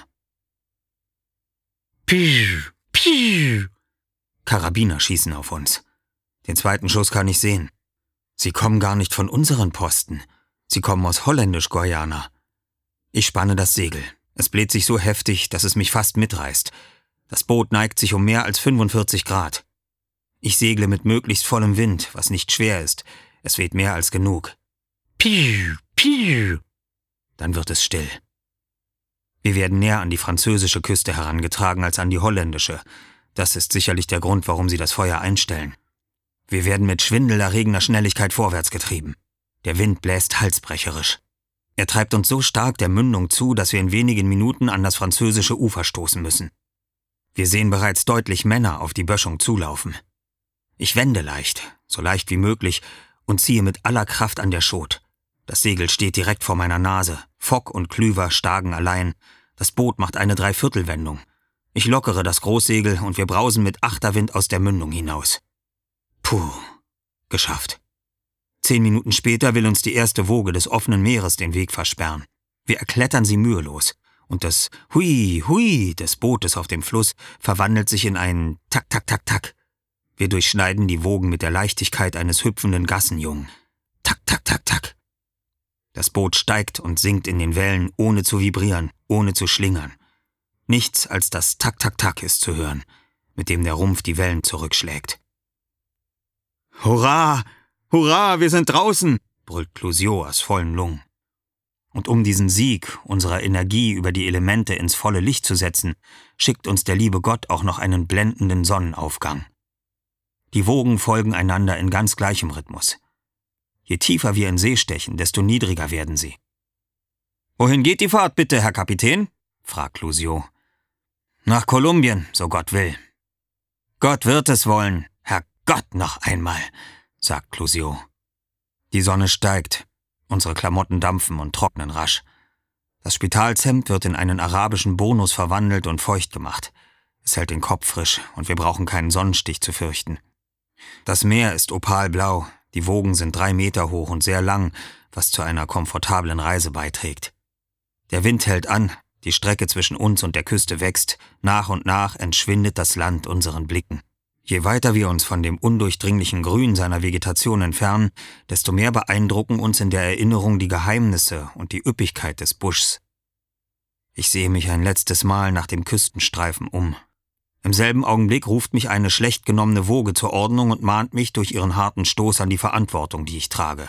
Piu, piu. Karabiner schießen auf uns. Den zweiten Schuss kann ich sehen. Sie kommen gar nicht von unseren Posten. Sie kommen aus Holländisch-Guayana. Ich spanne das Segel. Es bläht sich so heftig, dass es mich fast mitreißt. Das Boot neigt sich um mehr als 45 Grad. Ich segle mit möglichst vollem Wind, was nicht schwer ist. Es weht mehr als genug. Piu, piu. Dann wird es still. Wir werden näher an die französische Küste herangetragen als an die holländische. Das ist sicherlich der Grund, warum sie das Feuer einstellen. Wir werden mit schwindelerregender Schnelligkeit vorwärts getrieben. Der Wind bläst halsbrecherisch. Er treibt uns so stark der Mündung zu, dass wir in wenigen Minuten an das französische Ufer stoßen müssen. Wir sehen bereits deutlich Männer auf die Böschung zulaufen. Ich wende leicht, so leicht wie möglich, und ziehe mit aller Kraft an der Schot. Das Segel steht direkt vor meiner Nase. Fock und Klüver stagen allein. Das Boot macht eine Dreiviertelwendung. Ich lockere das Großsegel und wir brausen mit Achterwind aus der Mündung hinaus. Puh, geschafft. 10 Minuten später will uns die erste Woge des offenen Meeres den Weg versperren. Wir erklettern sie mühelos. Und das Hui, Hui des Bootes auf dem Fluss verwandelt sich in ein Tak, Tak, Tak, Tak. Wir durchschneiden die Wogen mit der Leichtigkeit eines hüpfenden Gassenjungen. Tak, Tak, Tak, Tak. Das Boot steigt und sinkt in den Wellen, ohne zu vibrieren, ohne zu schlingern. Nichts als das Tak, Tak, Tak ist zu hören, mit dem der Rumpf die Wellen zurückschlägt. Hurra! Hurra, wir sind draußen! Brüllt Clousiot aus vollen Lungen. Und um diesen Sieg unserer Energie über die Elemente ins volle Licht zu setzen, schickt uns der liebe Gott auch noch einen blendenden Sonnenaufgang. Die Wogen folgen einander in ganz gleichem Rhythmus. Je tiefer wir in See stechen, desto niedriger werden sie. »Wohin geht die Fahrt bitte, Herr Kapitän?« fragt Clousiot. »Nach Kolumbien, so Gott will.« »Gott wird es wollen, Herr Gott noch einmal«, sagt Clousiot. Die Sonne steigt, unsere Klamotten dampfen und trocknen rasch. Das Spitalshemd wird in einen arabischen Burnus verwandelt und feucht gemacht. Es hält den Kopf frisch und wir brauchen keinen Sonnenstich zu fürchten. Das Meer ist opalblau, die Wogen sind 3 Meter hoch und sehr lang, was zu einer komfortablen Reise beiträgt. Der Wind hält an, die Strecke zwischen uns und der Küste wächst, nach und nach entschwindet das Land unseren Blicken. Je weiter wir uns von dem undurchdringlichen Grün seiner Vegetation entfernen, desto mehr beeindrucken uns in der Erinnerung die Geheimnisse und die Üppigkeit des Buschs. Ich sehe mich ein letztes Mal nach dem Küstenstreifen um. Im selben Augenblick ruft mich eine schlecht genommene Woge zur Ordnung und mahnt mich durch ihren harten Stoß an die Verantwortung, die ich trage.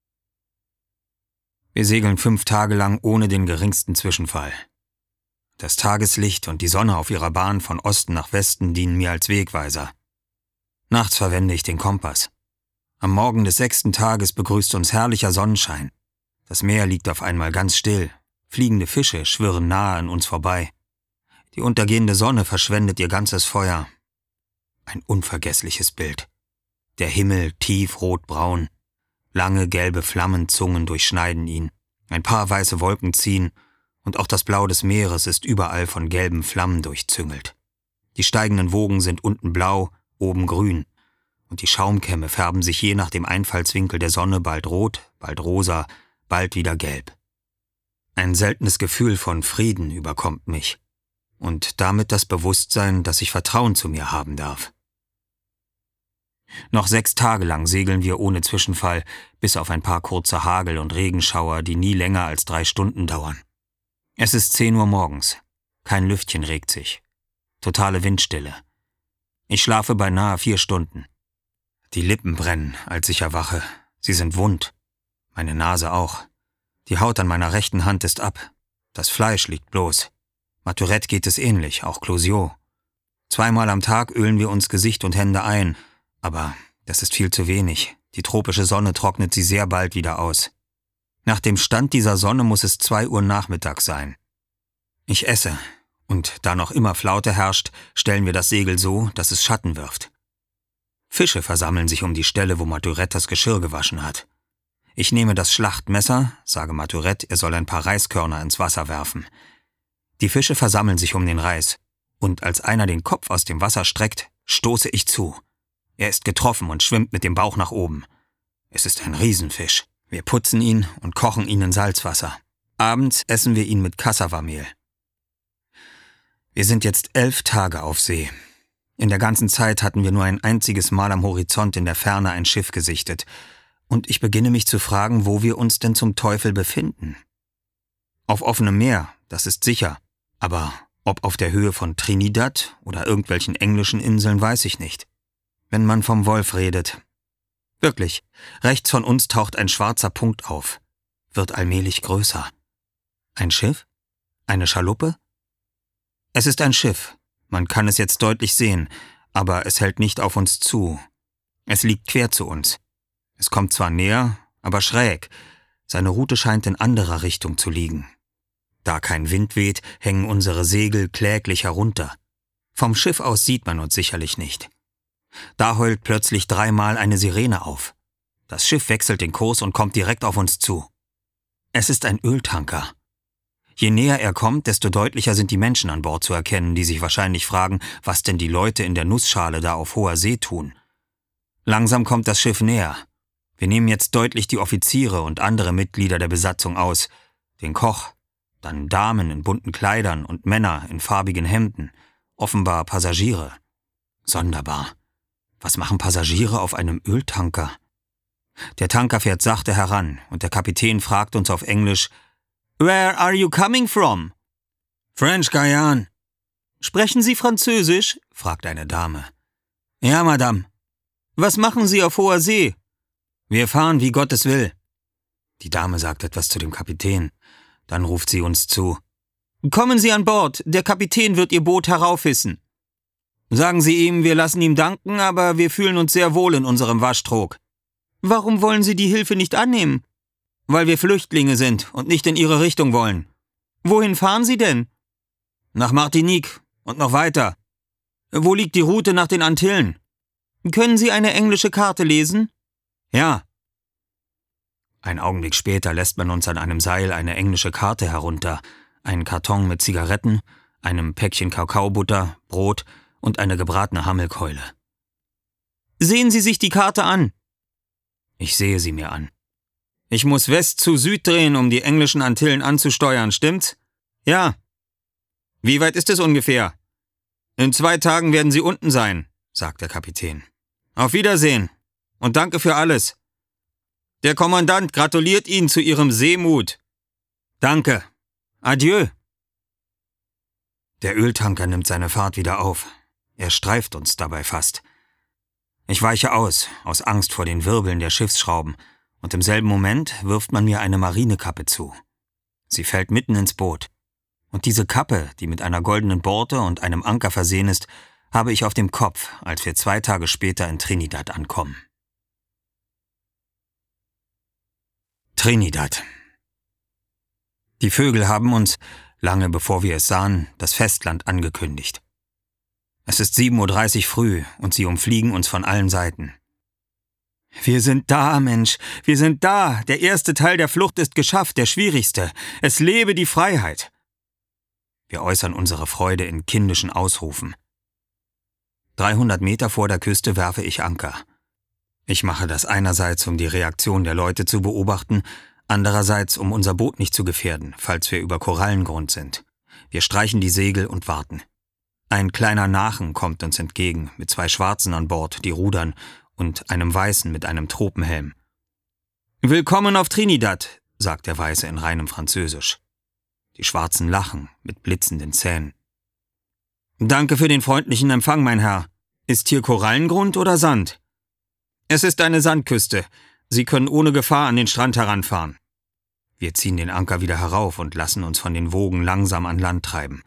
Wir segeln 5 Tage lang ohne den geringsten Zwischenfall. Das Tageslicht und die Sonne auf ihrer Bahn von Osten nach Westen dienen mir als Wegweiser. Nachts verwende ich den Kompass. Am Morgen des 6. Tages begrüßt uns herrlicher Sonnenschein. Das Meer liegt auf einmal ganz still. Fliegende Fische schwirren nahe an uns vorbei. Die untergehende Sonne verschwendet ihr ganzes Feuer. Ein unvergessliches Bild. Der Himmel tief rotbraun. Lange gelbe Flammenzungen durchschneiden ihn. Ein paar weiße Wolken ziehen, und auch das Blau des Meeres ist überall von gelben Flammen durchzüngelt. Die steigenden Wogen sind unten blau, oben grün, und die Schaumkämme färben sich je nach dem Einfallswinkel der Sonne bald rot, bald rosa, bald wieder gelb. Ein seltenes Gefühl von Frieden überkommt mich. Und damit das Bewusstsein, dass ich Vertrauen zu mir haben darf. Noch 6 Tage lang segeln wir ohne Zwischenfall, bis auf ein paar kurze Hagel- und Regenschauer, die nie länger als 3 Stunden dauern. Es ist 10 Uhr morgens. Kein Lüftchen regt sich. Totale Windstille. Ich schlafe beinahe 4 Stunden. Die Lippen brennen, als ich erwache. Sie sind wund. Meine Nase auch. Die Haut an meiner rechten Hand ist ab. Das Fleisch liegt bloß. Maturette geht es ähnlich, auch Clousiot. 2-mal am Tag ölen wir uns Gesicht und Hände ein, aber das ist viel zu wenig. Die tropische Sonne trocknet sie sehr bald wieder aus. Nach dem Stand dieser Sonne muss es 2 Uhr nachmittags sein. Ich esse, und da noch immer Flaute herrscht, stellen wir das Segel so, dass es Schatten wirft. Fische versammeln sich um die Stelle, wo Maturette das Geschirr gewaschen hat. Ich nehme das Schlachtmesser, sage Maturette, er soll ein paar Reiskörner ins Wasser werfen. Die Fische versammeln sich um den Reis, und als einer den Kopf aus dem Wasser streckt, stoße ich zu. Er ist getroffen und schwimmt mit dem Bauch nach oben. Es ist ein Riesenfisch. Wir putzen ihn und kochen ihn in Salzwasser. Abends essen wir ihn mit Cassavamehl. Wir sind jetzt 11 Tage auf See. In der ganzen Zeit hatten wir nur ein einziges Mal am Horizont in der Ferne ein Schiff gesichtet. Und ich beginne mich zu fragen, wo wir uns denn zum Teufel befinden. Auf offenem Meer, das ist sicher. Aber ob auf der Höhe von Trinidad oder irgendwelchen englischen Inseln, weiß ich nicht. Wenn man vom Wolf redet. Wirklich, rechts von uns taucht ein schwarzer Punkt auf. Wird allmählich größer. Ein Schiff? Eine Schaluppe? Es ist ein Schiff. Man kann es jetzt deutlich sehen, aber es hält nicht auf uns zu. Es liegt quer zu uns. Es kommt zwar näher, aber schräg. Seine Route scheint in anderer Richtung zu liegen. Da kein Wind weht, hängen unsere Segel kläglich herunter. Vom Schiff aus sieht man uns sicherlich nicht. Da heult plötzlich 3-mal eine Sirene auf. Das Schiff wechselt den Kurs und kommt direkt auf uns zu. Es ist ein Öltanker. Je näher er kommt, desto deutlicher sind die Menschen an Bord zu erkennen, die sich wahrscheinlich fragen, was denn die Leute in der Nussschale da auf hoher See tun. Langsam kommt das Schiff näher. Wir nehmen jetzt deutlich die Offiziere und andere Mitglieder der Besatzung aus, den Koch, dann Damen in bunten Kleidern und Männer in farbigen Hemden, offenbar Passagiere. Sonderbar. Was machen Passagiere auf einem Öltanker? Der Tanker fährt sachte heran und der Kapitän fragt uns auf Englisch: "Where are you coming from?" "French Guiana." "Sprechen Sie Französisch?" fragt eine Dame. "Ja, Madame." "Was machen Sie auf hoher See?" "Wir fahren, wie Gott es will." Die Dame sagt etwas zu dem Kapitän. Dann ruft sie uns zu: "Kommen Sie an Bord, der Kapitän wird Ihr Boot heraufhissen." "Sagen Sie ihm, wir lassen ihm danken, aber wir fühlen uns sehr wohl in unserem Waschtrog." "Warum wollen Sie die Hilfe nicht annehmen?" "Weil wir Flüchtlinge sind und nicht in Ihre Richtung wollen." "Wohin fahren Sie denn?" "Nach Martinique und noch weiter." "Wo liegt die Route nach den Antillen?" "Können Sie eine englische Karte lesen?" "Ja." Ein Augenblick später lässt man uns an einem Seil eine englische Karte herunter, einen Karton mit Zigaretten, einem Päckchen Kakaobutter, Brot und eine gebratene Hammelkeule. "Sehen Sie sich die Karte an." Ich sehe sie mir an. "Ich muss West zu Süd drehen, um die englischen Antillen anzusteuern, stimmt's?" "Ja." "Wie weit ist es ungefähr?" "In 2 Tagen werden Sie unten sein", sagt der Kapitän. "Auf Wiedersehen und danke für alles. Der Kommandant gratuliert Ihnen zu Ihrem Seemut." "Danke. Adieu." Der Öltanker nimmt seine Fahrt wieder auf. Er streift uns dabei fast. Ich weiche aus Angst vor den Wirbeln der Schiffsschrauben, und im selben Moment wirft man mir eine Marinekappe zu. Sie fällt mitten ins Boot. Und diese Kappe, die mit einer goldenen Borte und einem Anker versehen ist, habe ich auf dem Kopf, als wir 2 Tage später in Trinidad ankommen. Trinidad. Die Vögel haben uns, lange bevor wir es sahen, das Festland angekündigt. Es ist 7:30 Uhr früh und sie umfliegen uns von allen Seiten. "Wir sind da, Mensch, wir sind da. Der erste Teil der Flucht ist geschafft, der schwierigste. Es lebe die Freiheit." Wir äußern unsere Freude in kindischen Ausrufen. 300 Meter vor der Küste werfe ich Anker. Ich mache das einerseits, um die Reaktion der Leute zu beobachten, andererseits, um unser Boot nicht zu gefährden, falls wir über Korallengrund sind. Wir streichen die Segel und warten. Ein kleiner Nachen kommt uns entgegen, mit 2 Schwarzen an Bord, die rudern, und einem Weißen mit einem Tropenhelm. "Willkommen auf Trinidad", sagt der Weiße in reinem Französisch. Die Schwarzen lachen mit blitzenden Zähnen. "Danke für den freundlichen Empfang, mein Herr. Ist hier Korallengrund oder Sand?" "Es ist eine Sandküste. Sie können ohne Gefahr an den Strand heranfahren." Wir ziehen den Anker wieder herauf und lassen uns von den Wogen langsam an Land treiben.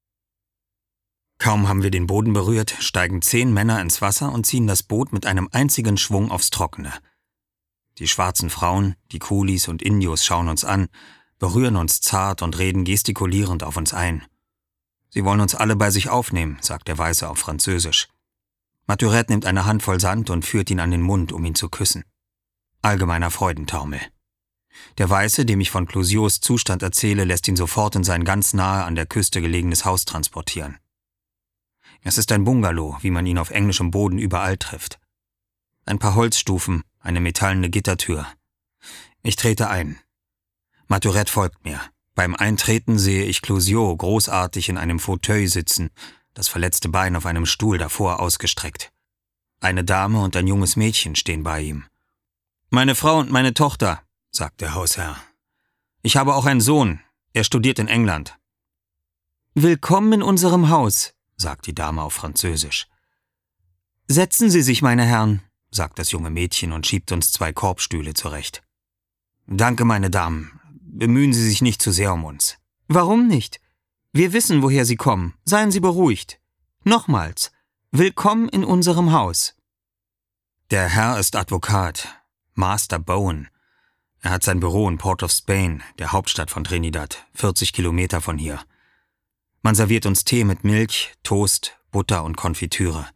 Kaum haben wir den Boden berührt, steigen 10 Männer ins Wasser und ziehen das Boot mit einem einzigen Schwung aufs Trockene. Die schwarzen Frauen, die Kulis und Indios schauen uns an, berühren uns zart und reden gestikulierend auf uns ein. "Sie wollen uns alle bei sich aufnehmen", sagt der Weiße auf Französisch. Maturette nimmt eine Handvoll Sand und führt ihn an den Mund, um ihn zu küssen. Allgemeiner Freudentaumel. Der Weiße, dem ich von Clousios Zustand erzähle, lässt ihn sofort in sein ganz nahe an der Küste gelegenes Haus transportieren. Es ist ein Bungalow, wie man ihn auf englischem Boden überall trifft. Ein paar Holzstufen, eine metallene Gittertür. Ich trete ein. Maturette folgt mir. Beim Eintreten sehe ich Clousio großartig in einem Fauteuil sitzen, das verletzte Bein auf einem Stuhl davor ausgestreckt. Eine Dame und ein junges Mädchen stehen bei ihm. "Meine Frau und meine Tochter", sagt der Hausherr. "Ich habe auch einen Sohn. Er studiert in England." "Willkommen in unserem Haus", sagt die Dame auf Französisch. "Setzen Sie sich, meine Herren", sagt das junge Mädchen und schiebt uns 2 Korbstühle zurecht. "Danke, meine Damen. Bemühen Sie sich nicht zu sehr um uns." "Warum nicht? Wir wissen, woher Sie kommen. Seien Sie beruhigt. Nochmals, willkommen in unserem Haus." Der Herr ist Advokat, Master Bowen. Er hat sein Büro in Port of Spain, der Hauptstadt von Trinidad, 40 Kilometer von hier. Man serviert uns Tee mit Milch, Toast, Butter und Konfitüre.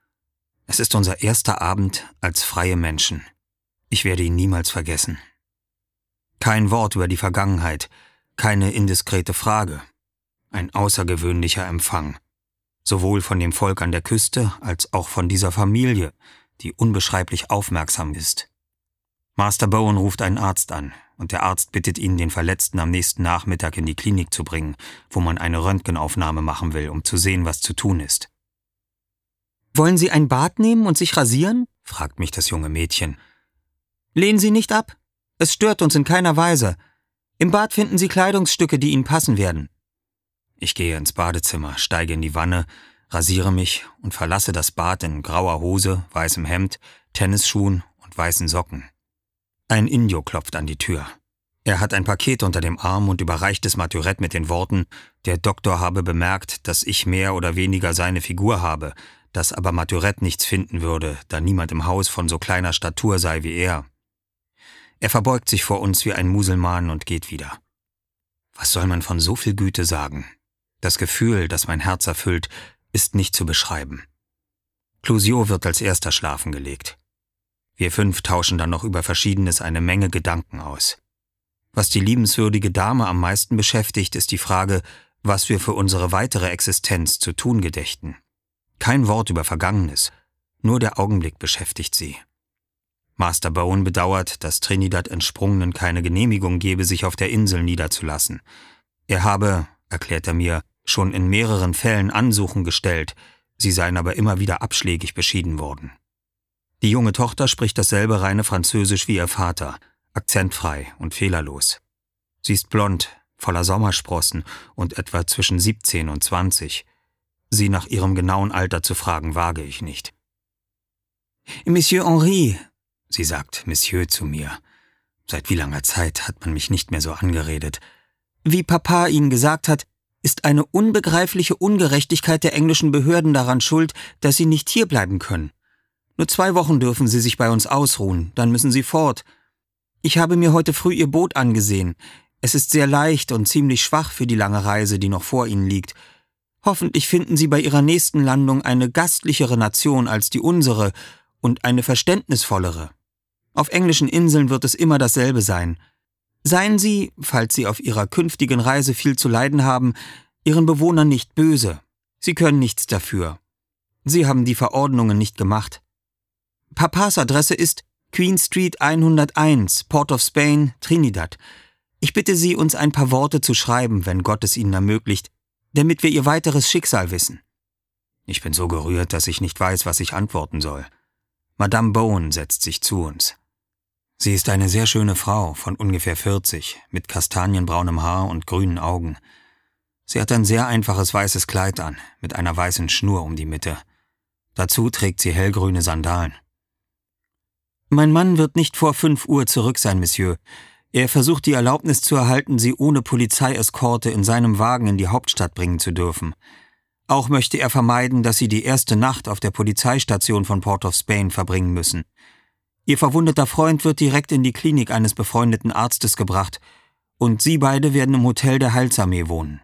Es ist unser erster Abend als freie Menschen. Ich werde ihn niemals vergessen. Kein Wort über die Vergangenheit, keine indiskrete Frage. Ein außergewöhnlicher Empfang. Sowohl von dem Volk an der Küste als auch von dieser Familie, die unbeschreiblich aufmerksam ist. Master Bowen ruft einen Arzt an und der Arzt bittet ihn, den Verletzten am nächsten Nachmittag in die Klinik zu bringen, wo man eine Röntgenaufnahme machen will, um zu sehen, was zu tun ist. »Wollen Sie ein Bad nehmen und sich rasieren?« fragt mich das junge Mädchen. »Lehnen Sie nicht ab. Es stört uns in keiner Weise. Im Bad finden Sie Kleidungsstücke, die Ihnen passen werden.« Ich gehe ins Badezimmer, steige in die Wanne, rasiere mich und verlasse das Bad in grauer Hose, weißem Hemd, Tennisschuhen und weißen Socken. Ein Indio klopft an die Tür. Er hat ein Paket unter dem Arm und überreicht es Maturette mit den Worten, der Doktor habe bemerkt, dass ich mehr oder weniger seine Figur habe, dass aber Maturette nichts finden würde, da niemand im Haus von so kleiner Statur sei wie er. Er verbeugt sich vor uns wie ein Muselmann und geht wieder. Was soll man von so viel Güte sagen? Das Gefühl, das mein Herz erfüllt, ist nicht zu beschreiben. Clouseau wird als erster schlafen gelegt. Wir 5 tauschen dann noch über Verschiedenes eine Menge Gedanken aus. Was die liebenswürdige Dame am meisten beschäftigt, ist die Frage, was wir für unsere weitere Existenz zu tun gedächten. Kein Wort über Vergangenes, nur der Augenblick beschäftigt sie. Master Bowen bedauert, dass Trinidad Entsprungenen keine Genehmigung gebe, sich auf der Insel niederzulassen. Er habe, erklärt er mir, schon in mehreren Fällen Ansuchen gestellt, sie seien aber immer wieder abschlägig beschieden worden. Die junge Tochter spricht dasselbe reine Französisch wie ihr Vater, akzentfrei und fehlerlos. Sie ist blond, voller Sommersprossen und etwa zwischen 17 und 20. Sie nach ihrem genauen Alter zu fragen, wage ich nicht. »Monsieur Henri«, sie sagt Monsieur zu mir. Seit wie langer Zeit hat man mich nicht mehr so angeredet. »Wie Papa Ihnen gesagt hat, ist eine unbegreifliche Ungerechtigkeit der englischen Behörden daran schuld, dass Sie nicht hierbleiben können. Nur 2 Wochen dürfen Sie sich bei uns ausruhen, dann müssen Sie fort. Ich habe mir heute früh Ihr Boot angesehen. Es ist sehr leicht und ziemlich schwach für die lange Reise, die noch vor Ihnen liegt. Hoffentlich finden Sie bei Ihrer nächsten Landung eine gastlichere Nation als die unsere und eine verständnisvollere. Auf englischen Inseln wird es immer dasselbe sein. Seien Sie, falls Sie auf Ihrer künftigen Reise viel zu leiden haben, Ihren Bewohnern nicht böse. Sie können nichts dafür. Sie haben die Verordnungen nicht gemacht. Papas Adresse ist Queen Street 101, Port of Spain, Trinidad. Ich bitte Sie, uns ein paar Worte zu schreiben, wenn Gott es Ihnen ermöglicht, damit wir Ihr weiteres Schicksal wissen.« Ich bin so gerührt, dass ich nicht weiß, was ich antworten soll. Madame Bowen setzt sich zu uns. Sie ist eine sehr schöne Frau, von ungefähr 40, mit kastanienbraunem Haar und grünen Augen. Sie hat ein sehr einfaches weißes Kleid an, mit einer weißen Schnur um die Mitte. Dazu trägt sie hellgrüne Sandalen. »Mein Mann wird nicht vor 5 Uhr zurück sein, Monsieur. Er versucht die Erlaubnis zu erhalten, Sie ohne Polizeieskorte in seinem Wagen in die Hauptstadt bringen zu dürfen. Auch möchte er vermeiden, dass Sie die erste Nacht auf der Polizeistation von Port of Spain verbringen müssen. Ihr verwundeter Freund wird direkt in die Klinik eines befreundeten Arztes gebracht und Sie beide werden im Hotel der Heilsarmee wohnen.«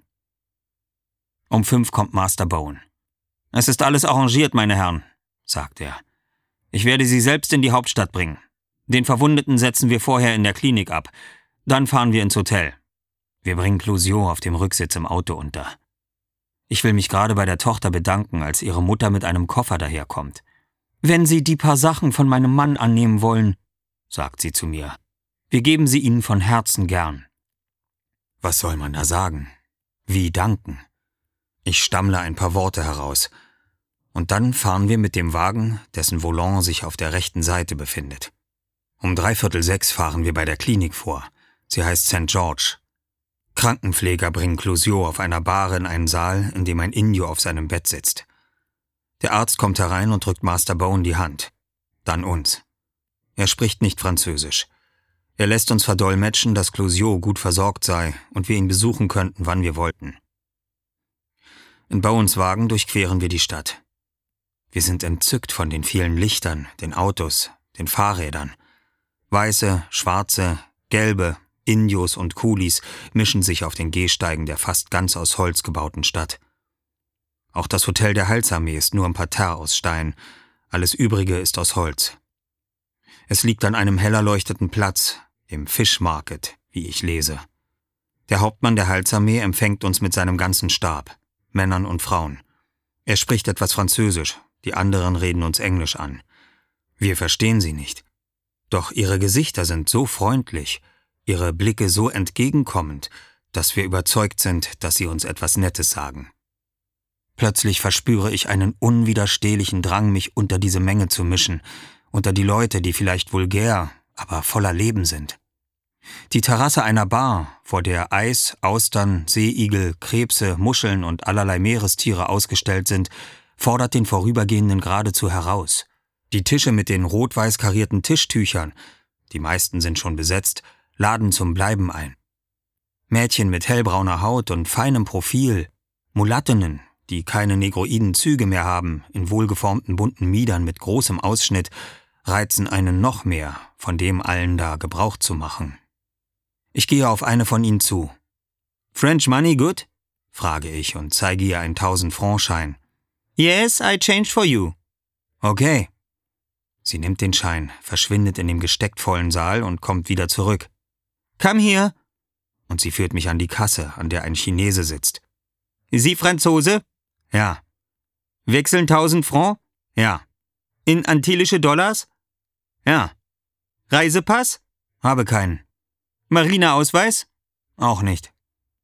Um 5 kommt Master Bowen. »Es ist alles arrangiert, meine Herren«, sagt er. »Ich werde Sie selbst in die Hauptstadt bringen. Den Verwundeten setzen wir vorher in der Klinik ab. Dann fahren wir ins Hotel. Wir bringen Clouseau auf dem Rücksitz im Auto unter. Ich will mich gerade bei der Tochter bedanken, als ihre Mutter mit einem Koffer daherkommt. »Wenn Sie die paar Sachen von meinem Mann annehmen wollen«, sagt sie zu mir, »wir geben sie Ihnen von Herzen gern.« Was soll man da sagen? Wie danken? Ich stammle ein paar Worte heraus. Und dann fahren wir mit dem Wagen, dessen Volant sich auf der rechten Seite befindet. Um 5:45 fahren wir bei der Klinik vor. Sie heißt St. George. Krankenpfleger bringen Clouseau auf einer Bahre in einen Saal, in dem ein Indio auf seinem Bett sitzt. Der Arzt kommt herein und drückt Master Bowen die Hand. Dann uns. Er spricht nicht Französisch. Er lässt uns verdolmetschen, dass Clouseau gut versorgt sei und wir ihn besuchen könnten, wann wir wollten. In Bowens Wagen durchqueren wir die Stadt. Wir sind entzückt von den vielen Lichtern, den Autos, den Fahrrädern. Weiße, schwarze, Gelbe, Indios und Kulis mischen sich auf den Gehsteigen der fast ganz aus Holz gebauten Stadt. Auch das Hotel der Heilsarmee ist nur ein Parterre aus Stein, alles Übrige ist aus Holz. Es liegt an einem hell erleuchteten Platz, im Fish Market, wie ich lese. Der Hauptmann der Heilsarmee empfängt uns mit seinem ganzen Stab, Männern und Frauen. Er spricht etwas Französisch, die anderen reden uns Englisch an. Wir verstehen sie nicht. Doch ihre Gesichter sind so freundlich, ihre Blicke so entgegenkommend, dass wir überzeugt sind, dass sie uns etwas Nettes sagen. Plötzlich verspüre ich einen unwiderstehlichen Drang, mich unter diese Menge zu mischen, unter die Leute, die vielleicht vulgär, aber voller Leben sind. Die Terrasse einer Bar, vor der Eis, Austern, Seeigel, Krebse, Muscheln und allerlei Meerestiere ausgestellt sind, fordert den Vorübergehenden geradezu heraus. Die Tische mit den rot-weiß karierten Tischtüchern, die meisten sind schon besetzt, laden zum Bleiben ein. Mädchen mit hellbrauner Haut und feinem Profil, Mulattinnen, die keine negroiden Züge mehr haben, in wohlgeformten bunten Miedern mit großem Ausschnitt, reizen einen noch mehr, von dem allen da Gebrauch zu machen. Ich gehe auf eine von ihnen zu. »French money good?« frage ich und zeige ihr einen 1000-Franc-Schein. »Yes, I change for you.« »Okay.« Sie nimmt den Schein, verschwindet in dem gesteckt vollen Saal und kommt wieder zurück. »Come here!« Und sie führt mich an die Kasse, an der ein Chinese sitzt. »Sie Franzose?« »Ja.« »Wechseln 1000 Franc?« »Ja.« »In antillische Dollars?« »Ja.« »Reisepass?« »Habe keinen.« »Marineausweis?« »Auch nicht.«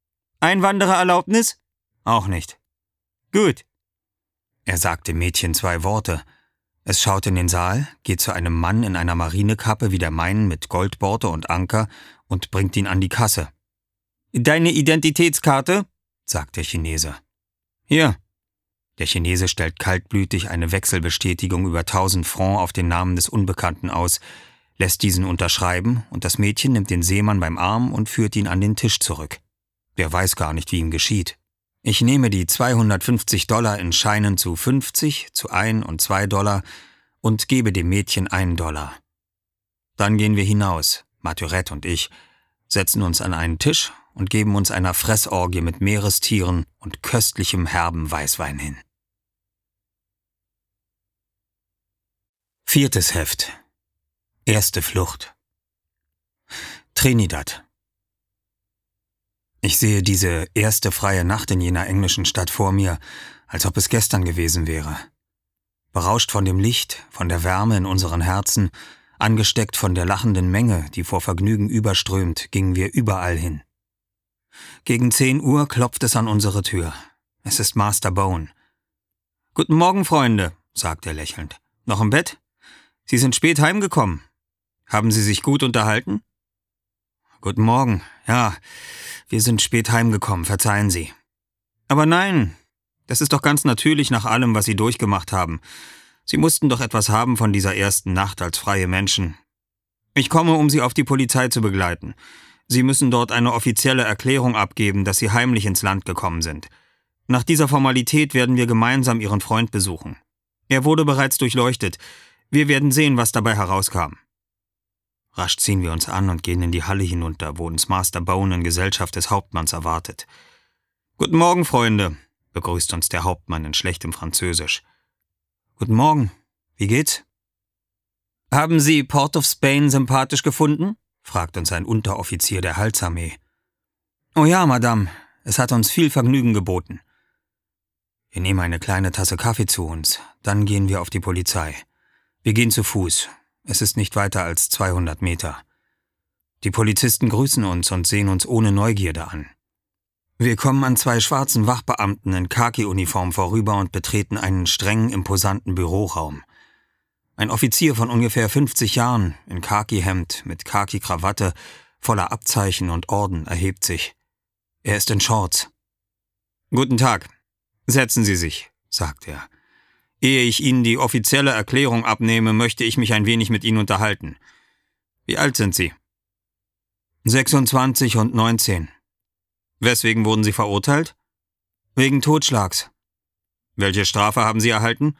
»Einwanderererlaubnis?« »Auch nicht.« »Gut.« Er sagt dem Mädchen 2 Worte. Es schaut in den Saal, geht zu einem Mann in einer Marinekappe wie der meinen mit Goldborte und Anker und bringt ihn an die Kasse. »Deine Identitätskarte?« sagt der Chinese. »Hier.« Der Chinese stellt kaltblütig eine Wechselbestätigung über 1000 Franc auf den Namen des Unbekannten aus, lässt diesen unterschreiben und das Mädchen nimmt den Seemann beim Arm und führt ihn an den Tisch zurück. Der weiß gar nicht, wie ihm geschieht. Ich nehme die $250 in Scheinen zu 50, zu 1 und 2 Dollar und gebe dem Mädchen $1. Dann gehen wir hinaus, Marturette und ich, setzen uns an einen Tisch und geben uns einer Fressorgie mit Meerestieren und köstlichem herben Weißwein hin. 4. Heft. Erste Flucht. Trinidad. Ich sehe diese erste freie Nacht in jener englischen Stadt vor mir, als ob es gestern gewesen wäre. Berauscht von dem Licht, von der Wärme in unseren Herzen, angesteckt von der lachenden Menge, die vor Vergnügen überströmt, gingen wir überall hin. Gegen 10 Uhr klopft es an unsere Tür. Es ist Master Bone. »Guten Morgen, Freunde«, sagt er lächelnd. »Noch im Bett? Sie sind spät heimgekommen. Haben Sie sich gut unterhalten?« »Guten Morgen. Ja, wir sind spät heimgekommen, verzeihen Sie.« »Aber nein, das ist doch ganz natürlich nach allem, was Sie durchgemacht haben. Sie mussten doch etwas haben von dieser ersten Nacht als freie Menschen. Ich komme, um Sie auf die Polizei zu begleiten. Sie müssen dort eine offizielle Erklärung abgeben, dass Sie heimlich ins Land gekommen sind. Nach dieser Formalität werden wir gemeinsam Ihren Freund besuchen. Er wurde bereits durchleuchtet. Wir werden sehen, was dabei herauskam.« Rasch ziehen wir uns an und gehen in die Halle hinunter, wo uns Master Bone in Gesellschaft des Hauptmanns erwartet. »Guten Morgen, Freunde«, begrüßt uns der Hauptmann in schlechtem Französisch. »Guten Morgen. Wie geht's?« »Haben Sie Port of Spain sympathisch gefunden?« fragt uns ein Unteroffizier der Heilsarmee. »Oh ja, Madame. Es hat uns viel Vergnügen geboten.« Wir nehmen eine kleine Tasse Kaffee zu uns. Dann gehen wir auf die Polizei. Wir gehen zu Fuß. Es ist nicht weiter als 200 Meter. Die Polizisten grüßen uns und sehen uns ohne Neugierde an. Wir kommen an 2 schwarzen Wachbeamten in Khaki-Uniform vorüber und betreten einen strengen, imposanten Büroraum. Ein Offizier von ungefähr 50 Jahren, in Khaki-Hemd, mit Khaki-Krawatte, voller Abzeichen und Orden, erhebt sich. Er ist in Shorts. »Guten Tag. Setzen Sie sich«, sagt er. »Ehe ich Ihnen die offizielle Erklärung abnehme, möchte ich mich ein wenig mit Ihnen unterhalten. Wie alt sind Sie?« »26 und 19. Weswegen wurden Sie verurteilt?« »Wegen Totschlags.« »Welche Strafe haben Sie erhalten?«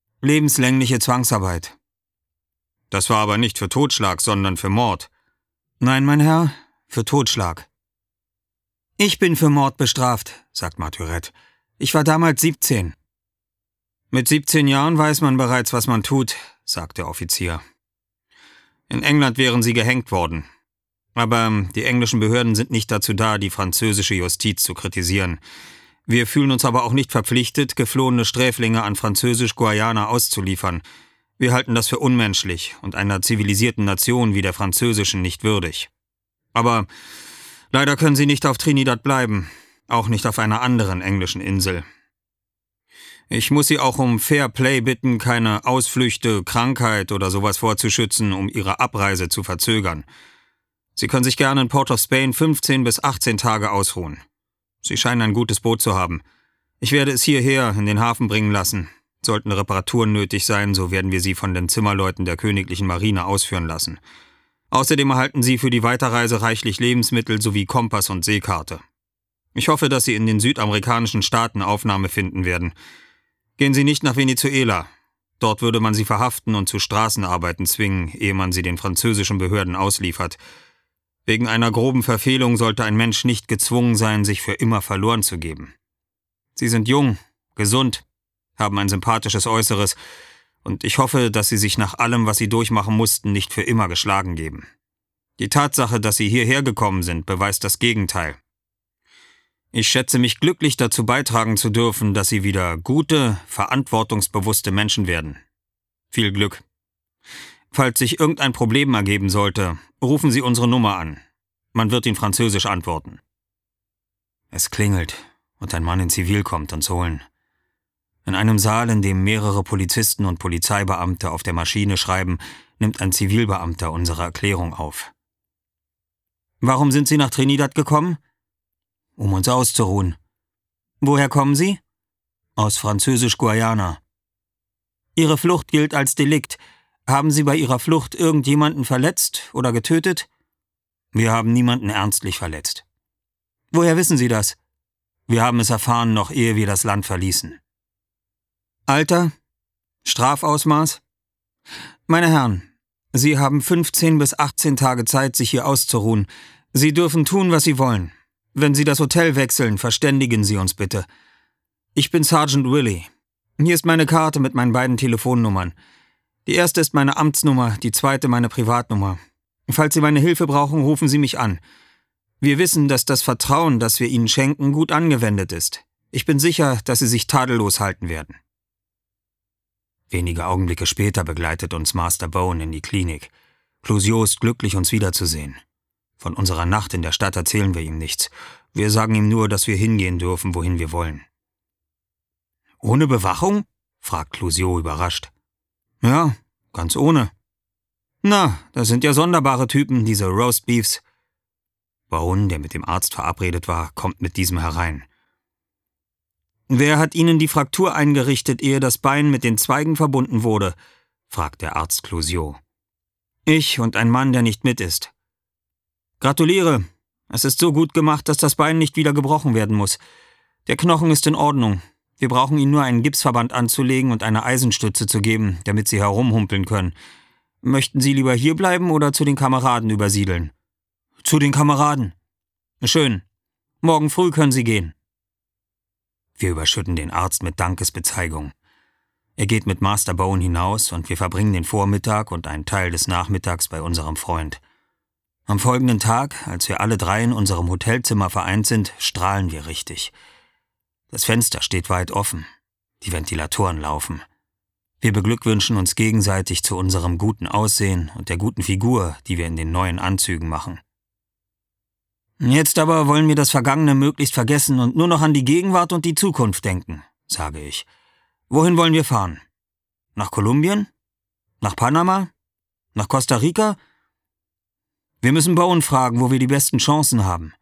»Lebenslängliche Zwangsarbeit.« »Das war aber nicht für Totschlag, sondern für Mord.« Nein, mein Herr, für Totschlag. Ich bin für Mord bestraft, sagt Marturette. Ich war damals 17. Mit 17 Jahren weiß man bereits, was man tut, sagt der Offizier. In England wären Sie gehängt worden. Aber die englischen Behörden sind nicht dazu da, die französische Justiz zu kritisieren. Wir fühlen uns aber auch nicht verpflichtet, geflohene Sträflinge an Französisch-Guayana auszuliefern. Wir halten das für unmenschlich und einer zivilisierten Nation wie der französischen nicht würdig. Aber leider können Sie nicht auf Trinidad bleiben, auch nicht auf einer anderen englischen Insel. Ich muss Sie auch um Fair Play bitten, keine Ausflüchte, Krankheit oder sowas vorzuschützen, um Ihre Abreise zu verzögern. Sie können sich gerne in Port of Spain 15 bis 18 Tage ausruhen. Sie scheinen ein gutes Boot zu haben. Ich werde es hierher in den Hafen bringen lassen. Sollten Reparaturen nötig sein, so werden wir sie von den Zimmerleuten der Königlichen Marine ausführen lassen. Außerdem erhalten Sie für die Weiterreise reichlich Lebensmittel sowie Kompass und Seekarte. Ich hoffe, dass Sie in den südamerikanischen Staaten Aufnahme finden werden. Gehen Sie nicht nach Venezuela. Dort würde man Sie verhaften und zu Straßenarbeiten zwingen, ehe man Sie den französischen Behörden ausliefert. Wegen einer groben Verfehlung sollte ein Mensch nicht gezwungen sein, sich für immer verloren zu geben. Sie sind jung, gesund, haben ein sympathisches Äußeres, und ich hoffe, dass Sie sich nach allem, was Sie durchmachen mussten, nicht für immer geschlagen geben. Die Tatsache, dass Sie hierher gekommen sind, beweist das Gegenteil. Ich schätze mich glücklich, dazu beitragen zu dürfen, dass Sie wieder gute, verantwortungsbewusste Menschen werden. Viel Glück. Falls sich irgendein Problem ergeben sollte, rufen Sie unsere Nummer an. Man wird Ihnen französisch antworten. Es klingelt und ein Mann in Zivil kommt uns holen. In einem Saal, in dem mehrere Polizisten und Polizeibeamte auf der Maschine schreiben, nimmt ein Zivilbeamter unsere Erklärung auf. Warum sind Sie nach Trinidad gekommen? Um uns auszuruhen. Woher kommen Sie? Aus Französisch-Guayana. Ihre Flucht gilt als Delikt. Haben Sie bei Ihrer Flucht irgendjemanden verletzt oder getötet? Wir haben niemanden ernstlich verletzt. Woher wissen Sie das? Wir haben es erfahren, noch ehe wir das Land verließen. Alter? Strafausmaß? Meine Herren, Sie haben 15 bis 18 Tage Zeit, sich hier auszuruhen. Sie dürfen tun, was Sie wollen. Wenn Sie das Hotel wechseln, verständigen Sie uns bitte. Ich bin Sergeant Willy. Hier ist meine Karte mit meinen beiden Telefonnummern. Die erste ist meine Amtsnummer, die zweite meine Privatnummer. Falls Sie meine Hilfe brauchen, rufen Sie mich an. Wir wissen, dass das Vertrauen, das wir Ihnen schenken, gut angewendet ist. Ich bin sicher, dass Sie sich tadellos halten werden. Wenige Augenblicke später begleitet uns Master Bone in die Klinik. Clouseau ist glücklich, uns wiederzusehen. Von unserer Nacht in der Stadt erzählen wir ihm nichts. Wir sagen ihm nur, dass wir hingehen dürfen, wohin wir wollen. »Ohne Bewachung?« fragt Clouseau überrascht. »Ja, ganz ohne.« »Na, das sind ja sonderbare Typen, diese Roastbeefs.« Baron, der mit dem Arzt verabredet war, kommt mit diesem herein. »Wer hat Ihnen die Fraktur eingerichtet, ehe das Bein mit den Zweigen verbunden wurde?« fragt der Arzt Clouseau. »Ich und ein Mann, der nicht mit ist.« »Gratuliere. Es ist so gut gemacht, dass das Bein nicht wieder gebrochen werden muss. Der Knochen ist in Ordnung. Wir brauchen Ihnen nur einen Gipsverband anzulegen und eine Eisenstütze zu geben, damit Sie herumhumpeln können. Möchten Sie lieber hierbleiben oder zu den Kameraden übersiedeln?« »Zu den Kameraden.« »Schön. Morgen früh können Sie gehen.« Wir überschütten den Arzt mit Dankesbezeigung. Er geht mit Master Bone hinaus und wir verbringen den Vormittag und einen Teil des Nachmittags bei unserem Freund. Am folgenden Tag, als wir alle drei in unserem Hotelzimmer vereint sind, strahlen wir richtig. Das Fenster steht weit offen. Die Ventilatoren laufen. Wir beglückwünschen uns gegenseitig zu unserem guten Aussehen und der guten Figur, die wir in den neuen Anzügen machen. »Jetzt aber wollen wir das Vergangene möglichst vergessen und nur noch an die Gegenwart und die Zukunft denken«, sage ich. »Wohin wollen wir fahren? Nach Kolumbien? Nach Panama? Nach Costa Rica? Wir müssen Bone fragen, wo wir die besten Chancen haben.«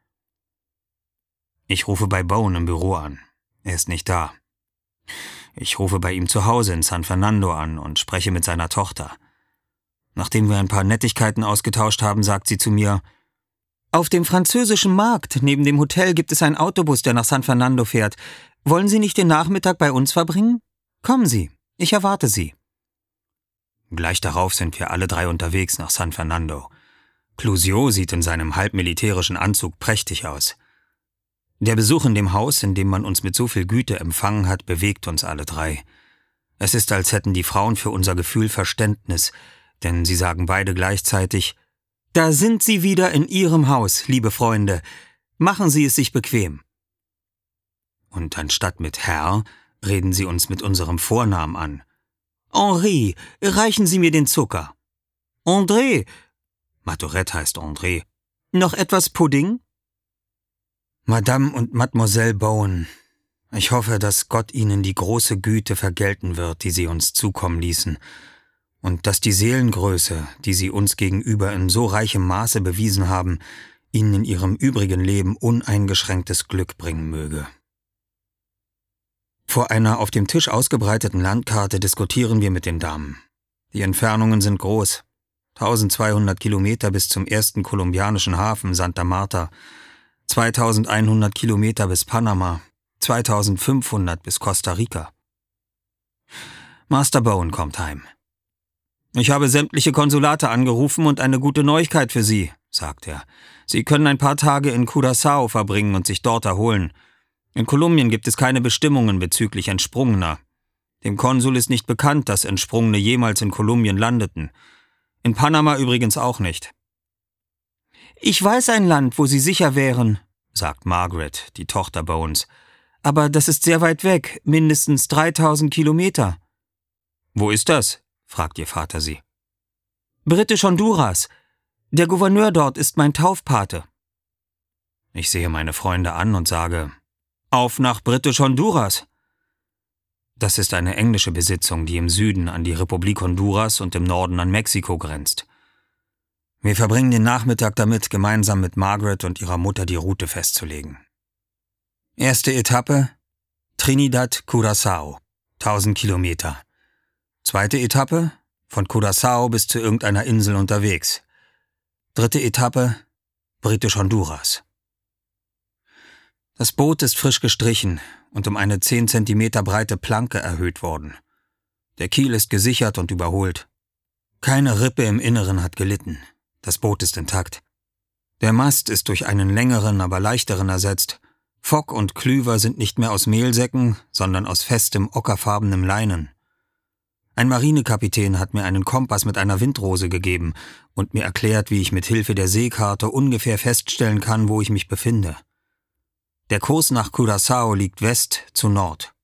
Ich rufe bei Bone im Büro an. Er ist nicht da. Ich rufe bei ihm zu Hause in San Fernando an und spreche mit seiner Tochter. Nachdem wir ein paar Nettigkeiten ausgetauscht haben, sagt sie zu mir: »Auf dem französischen Markt neben dem Hotel gibt es einen Autobus, der nach San Fernando fährt. Wollen Sie nicht den Nachmittag bei uns verbringen? Kommen Sie, ich erwarte Sie.« Gleich darauf sind wir alle drei unterwegs nach San Fernando. Clouseau sieht in seinem halbmilitärischen Anzug prächtig aus. Der Besuch in dem Haus, in dem man uns mit so viel Güte empfangen hat, bewegt uns alle drei. Es ist, als hätten die Frauen für unser Gefühl Verständnis, denn sie sagen beide gleichzeitig: »Da sind Sie wieder in Ihrem Haus, liebe Freunde. Machen Sie es sich bequem.« Und anstatt mit Herr reden sie uns mit unserem Vornamen an. »Henri, reichen Sie mir den Zucker.« »André«, Matorette heißt André, »noch etwas Pudding?« »Madame und Mademoiselle Bowen, ich hoffe, dass Gott Ihnen die große Güte vergelten wird, die Sie uns zukommen ließen, und dass die Seelengröße, die Sie uns gegenüber in so reichem Maße bewiesen haben, Ihnen in Ihrem übrigen Leben uneingeschränktes Glück bringen möge.« Vor einer auf dem Tisch ausgebreiteten Landkarte diskutieren wir mit den Damen. Die Entfernungen sind groß. 1200 Kilometer bis zum ersten kolumbianischen Hafen Santa Marta, 2100 Kilometer bis Panama, 2500 bis Costa Rica. Master Bowen kommt heim. »Ich habe sämtliche Konsulate angerufen und eine gute Neuigkeit für Sie«, sagt er. »Sie können ein paar Tage in Curaçao verbringen und sich dort erholen. In Kolumbien gibt es keine Bestimmungen bezüglich Entsprungener. Dem Konsul ist nicht bekannt, dass Entsprungene jemals in Kolumbien landeten. In Panama übrigens auch nicht.« »Ich weiß ein Land, wo Sie sicher wären«, sagt Margaret, die Tochter Bowens. »Aber das ist sehr weit weg, mindestens 3000 Kilometer.« »Wo ist das?« fragt ihr Vater sie. »Britisch Honduras. Der Gouverneur dort ist mein Taufpate.« Ich sehe meine Freunde an und sage: »Auf nach Britisch Honduras!« Das ist eine englische Besitzung, die im Süden an die Republik Honduras und im Norden an Mexiko grenzt. Wir verbringen den Nachmittag damit, gemeinsam mit Margaret und ihrer Mutter die Route festzulegen. Erste Etappe: Trinidad, Curaçao, 1000 Kilometer. Zweite Etappe: von Curaçao bis zu irgendeiner Insel unterwegs. Dritte Etappe: Britisch Honduras. Das Boot ist frisch gestrichen und um eine 10 Zentimeter breite Planke erhöht worden. Der Kiel ist gesichert und überholt. Keine Rippe im Inneren hat gelitten. Das Boot ist intakt. Der Mast ist durch einen längeren, aber leichteren ersetzt. Fock und Klüver sind nicht mehr aus Mehlsäcken, sondern aus festem, ockerfarbenem Leinen. Ein Marinekapitän hat mir einen Kompass mit einer Windrose gegeben und mir erklärt, wie ich mit Hilfe der Seekarte ungefähr feststellen kann, wo ich mich befinde. Der Kurs nach Curaçao liegt West zu Nord.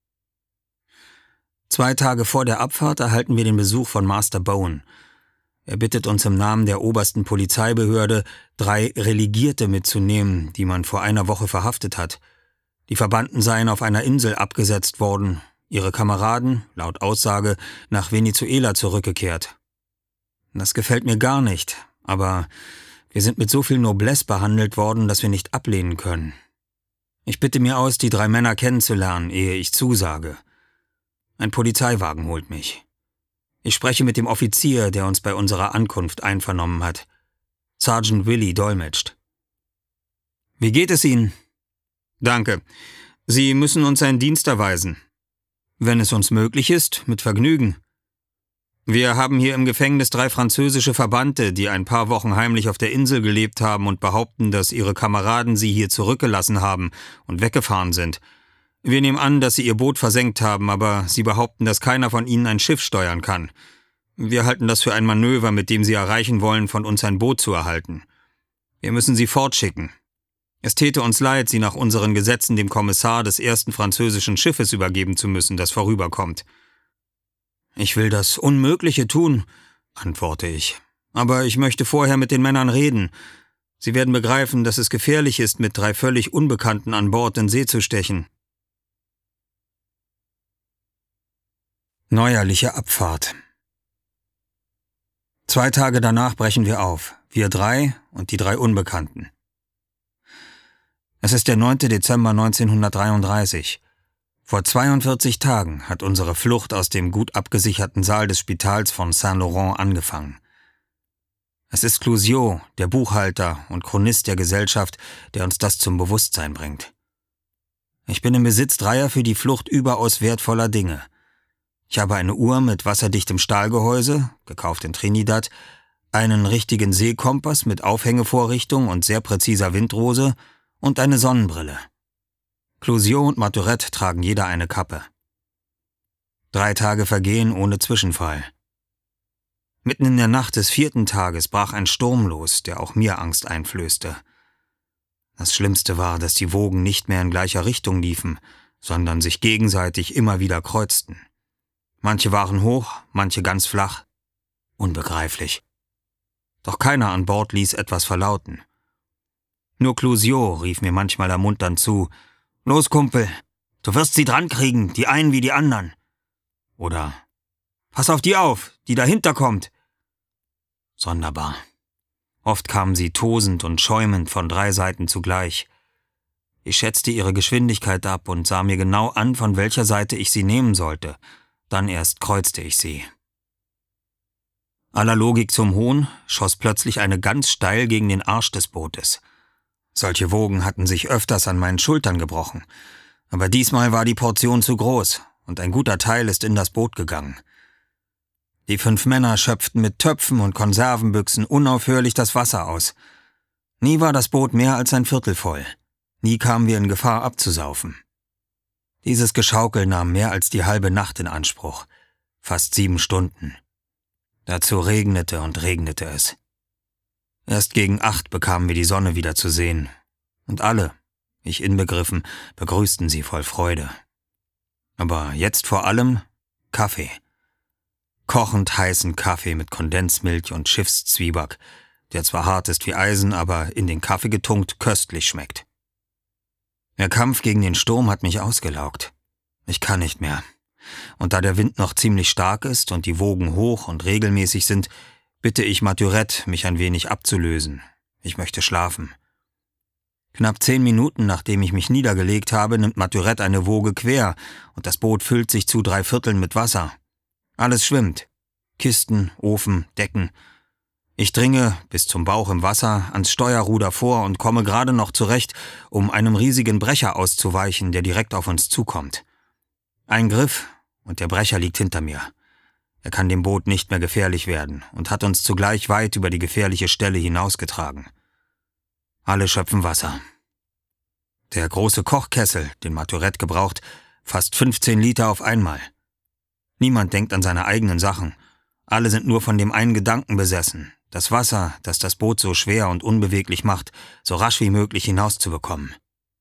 2 Tage vor der Abfahrt erhalten wir den Besuch von Master Bowen. Er bittet uns im Namen der obersten Polizeibehörde, 3 Relegierte mitzunehmen, die man vor einer Woche verhaftet hat. Die Verbannten seien auf einer Insel abgesetzt worden, ihre Kameraden, laut Aussage, nach Venezuela zurückgekehrt. Das gefällt mir gar nicht, aber wir sind mit so viel Noblesse behandelt worden, dass wir nicht ablehnen können. Ich bitte mir aus, die 3 Männer kennenzulernen, ehe ich zusage. Ein Polizeiwagen holt mich. Ich spreche mit dem Offizier, der uns bei unserer Ankunft einvernommen hat. Sergeant Willy dolmetscht. »Wie geht es Ihnen?« »Danke. Sie müssen uns einen Dienst erweisen.« »Wenn es uns möglich ist, mit Vergnügen.« »Wir haben hier im Gefängnis 3 französische Verbannte, die ein paar Wochen heimlich auf der Insel gelebt haben und behaupten, dass ihre Kameraden sie hier zurückgelassen haben und weggefahren sind. Wir nehmen an, dass sie ihr Boot versenkt haben, aber sie behaupten, dass keiner von ihnen ein Schiff steuern kann. Wir halten das für ein Manöver, mit dem sie erreichen wollen, von uns ein Boot zu erhalten. Wir müssen sie fortschicken. Es täte uns leid, sie nach unseren Gesetzen dem Kommissar des ersten französischen Schiffes übergeben zu müssen, das vorüberkommt.« »Ich will das Unmögliche tun«, antworte ich. »Aber ich möchte vorher mit den Männern reden. Sie werden begreifen, dass es gefährlich ist, mit 3 völlig Unbekannten an Bord in See zu stechen.« Neuerliche Abfahrt. 2 Tage danach brechen wir auf, wir 3 und die 3 Unbekannten. Es ist der 9. Dezember 1933. Vor 42 Tagen hat unsere Flucht aus dem gut abgesicherten Saal des Spitals von Saint-Laurent angefangen. Es ist Clouseau, der Buchhalter und Chronist der Gesellschaft, der uns das zum Bewusstsein bringt. Ich bin im Besitz 3 für die Flucht überaus wertvoller Dinge. Ich habe eine Uhr mit wasserdichtem Stahlgehäuse, gekauft in Trinidad, einen richtigen Seekompass mit Aufhängevorrichtung und sehr präziser Windrose und eine Sonnenbrille. Clouseau und Maturette tragen jeder eine Kappe. 3 Tage vergehen ohne Zwischenfall. Mitten in der Nacht des 4. Tages brach ein Sturm los, der auch mir Angst einflößte. Das Schlimmste war, dass die Wogen nicht mehr in gleicher Richtung liefen, sondern sich gegenseitig immer wieder kreuzten. Manche waren hoch, manche ganz flach. Unbegreiflich. Doch keiner an Bord ließ etwas verlauten. Nur Clouseau rief mir manchmal ermunternd zu: »Los, Kumpel, du wirst sie drankriegen, die einen wie die anderen.« Oder »Pass auf die auf, die dahinter kommt.« Sonderbar. Oft kamen sie tosend und schäumend von 3 Seiten zugleich. Ich schätzte ihre Geschwindigkeit ab und sah mir genau an, von welcher Seite ich sie nehmen sollte. Dann erst kreuzte ich sie. Aller Logik zum Hohn schoss plötzlich eine ganz steil gegen den Arsch des Bootes. Solche Wogen hatten sich öfters an meinen Schultern gebrochen, aber diesmal war die Portion zu groß und ein guter Teil ist in das Boot gegangen. Die 5 Männer schöpften mit Töpfen und Konservenbüchsen unaufhörlich das Wasser aus. Nie war das Boot mehr als ein Viertel voll. Nie kamen wir in Gefahr abzusaufen. Dieses Geschaukel nahm mehr als die halbe Nacht in Anspruch. Fast 7 Stunden. Dazu regnete und regnete es. Erst gegen 8 bekamen wir die Sonne wieder zu sehen. Und alle, ich inbegriffen, begrüßten sie voll Freude. Aber jetzt vor allem Kaffee. Kochend heißen Kaffee mit Kondensmilch und Schiffszwieback, der zwar hart ist wie Eisen, aber in den Kaffee getunkt köstlich schmeckt. Der Kampf gegen den Sturm hat mich ausgelaugt. Ich kann nicht mehr. Und da der Wind noch ziemlich stark ist und die Wogen hoch und regelmäßig sind, bitte ich Maturette, mich ein wenig abzulösen. Ich möchte schlafen. Knapp 10 Minuten, nachdem ich mich niedergelegt habe, nimmt Maturette eine Woge quer und das Boot füllt sich zu 3/4 mit Wasser. Alles schwimmt. Kisten, Ofen, Decken. Ich dringe, bis zum Bauch im Wasser, ans Steuerruder vor und komme gerade noch zurecht, um einem riesigen Brecher auszuweichen, der direkt auf uns zukommt. Ein Griff, und der Brecher liegt hinter mir. Er kann dem Boot nicht mehr gefährlich werden und hat uns zugleich weit über die gefährliche Stelle hinausgetragen. Alle schöpfen Wasser. Der große Kochkessel, den Maturette gebraucht, fast 15 Liter auf einmal. Niemand denkt an seine eigenen Sachen. Alle sind nur von dem einen Gedanken besessen: das Wasser, das das Boot so schwer und unbeweglich macht, so rasch wie möglich hinauszubekommen.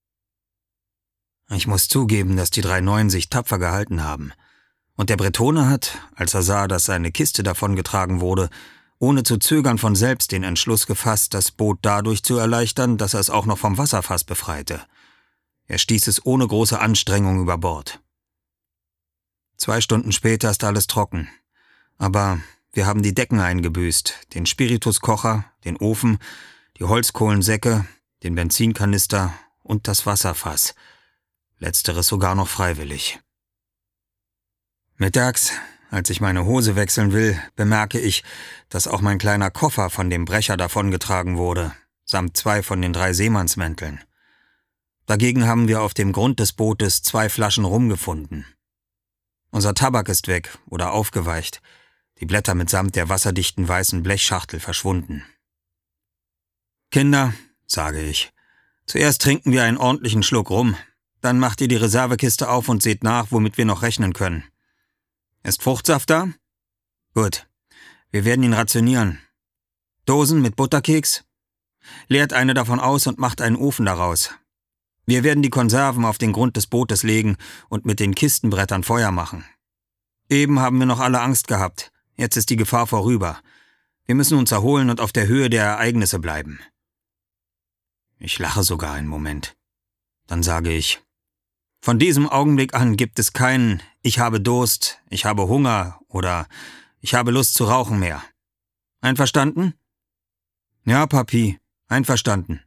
Ich muss zugeben, dass die 3 Neuen sich tapfer gehalten haben. Und der Bretone hat, als er sah, dass seine Kiste davongetragen wurde, ohne zu zögern von selbst den Entschluss gefasst, das Boot dadurch zu erleichtern, dass er es auch noch vom Wasserfass befreite. Er stieß es ohne große Anstrengung über Bord. 2 Stunden später ist alles trocken. Aber wir haben die Decken eingebüßt, den Spirituskocher, den Ofen, die Holzkohlensäcke, den Benzinkanister und das Wasserfass. Letzteres sogar noch freiwillig. Mittags, als ich meine Hose wechseln will, bemerke ich, dass auch mein kleiner Koffer von dem Brecher davongetragen wurde, samt 2 von den 3 Seemannsmänteln. Dagegen haben wir auf dem Grund des Bootes 2 Flaschen Rum gefunden. Unser Tabak ist weg oder aufgeweicht, die Blätter mitsamt der wasserdichten weißen Blechschachtel verschwunden. »Kinder«, sage ich, »zuerst trinken wir einen ordentlichen Schluck Rum, dann macht ihr die Reservekiste auf und seht nach, womit wir noch rechnen können. Ist Fruchtsaft da? Gut, wir werden ihn rationieren. Dosen mit Butterkeks? Leert eine davon aus und macht einen Ofen daraus. Wir werden die Konserven auf den Grund des Bootes legen und mit den Kistenbrettern Feuer machen. Eben haben wir noch alle Angst gehabt, jetzt ist die Gefahr vorüber. Wir müssen uns erholen und auf der Höhe der Ereignisse bleiben.« Ich lache sogar einen Moment. Dann sage ich: »Von diesem Augenblick an gibt es keinen »Ich habe Durst«, »Ich habe Hunger« oder »Ich habe Lust zu rauchen« mehr. Einverstanden?« »Ja, Papi, einverstanden.«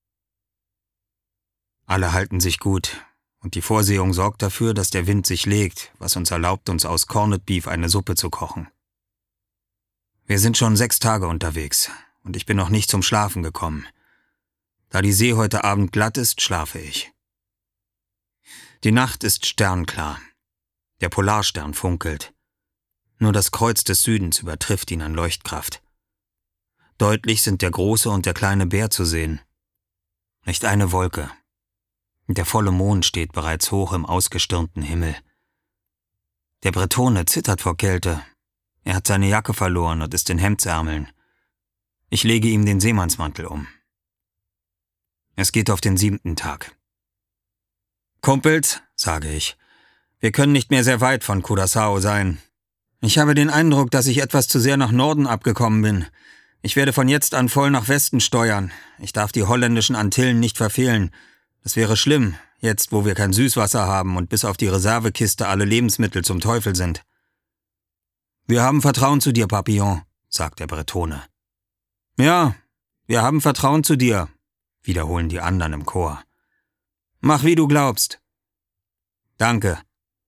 Alle halten sich gut, und die Vorsehung sorgt dafür, dass der Wind sich legt, was uns erlaubt, uns aus Corned Beef eine Suppe zu kochen. Wir sind schon 6 Tage unterwegs, und ich bin noch nicht zum Schlafen gekommen. Da die See heute Abend glatt ist, schlafe ich. Die Nacht ist sternklar. Der Polarstern funkelt. Nur das Kreuz des Südens übertrifft ihn an Leuchtkraft. Deutlich sind der große und der kleine Bär zu sehen. Nicht eine Wolke. Der volle Mond steht bereits hoch im ausgestirnten Himmel. Der Bretone zittert vor Kälte. Er hat seine Jacke verloren und ist in Hemdsärmeln. Ich lege ihm den Seemannsmantel um. Es geht auf den 7. Tag. »Kumpels«, sage ich, »wir können nicht mehr sehr weit von Curaçao sein. Ich habe den Eindruck, dass ich etwas zu sehr nach Norden abgekommen bin. Ich werde von jetzt an voll nach Westen steuern. Ich darf die holländischen Antillen nicht verfehlen. Das wäre schlimm, jetzt wo wir kein Süßwasser haben und bis auf die Reservekiste alle Lebensmittel zum Teufel sind.« »Wir haben Vertrauen zu dir, Papillon«, sagt der Bretone. »Ja, wir haben Vertrauen zu dir«, wiederholen die anderen im Chor. »Mach, wie du glaubst.« »Danke.«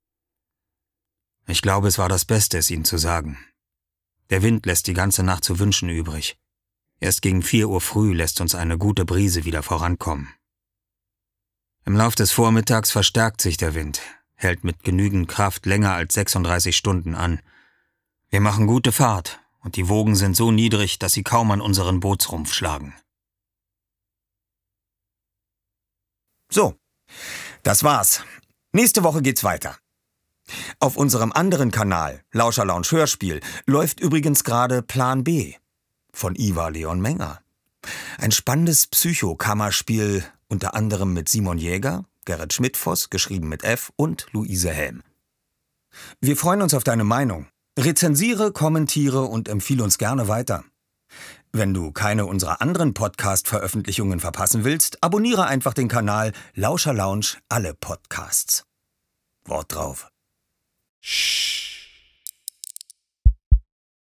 Ich glaube, es war das Beste, es ihnen zu sagen. Der Wind lässt die ganze Nacht zu wünschen übrig. Erst gegen 4 Uhr früh lässt uns eine gute Brise wieder vorankommen. Im Lauf des Vormittags verstärkt sich der Wind, hält mit genügend Kraft länger als 36 Stunden an. Wir machen gute Fahrt und die Wogen sind so niedrig, dass sie kaum an unseren Bootsrumpf schlagen. So, das war's. Nächste Woche geht's weiter. Auf unserem anderen Kanal, Lauscherlounge Hörspiel, läuft übrigens gerade Plan B von Ivar Leon Menger. Ein spannendes Psychokammerspiel, unter anderem mit Simon Jäger, Gerrit Schmidtfoss, geschrieben mit F, und Luise Helm. Wir freuen uns auf deine Meinung. Rezensiere, kommentiere und empfehle uns gerne weiter. Wenn du keine unserer anderen Podcast-Veröffentlichungen verpassen willst, abonniere einfach den Kanal Lauscherlounge alle Podcasts. Wort drauf. Shh.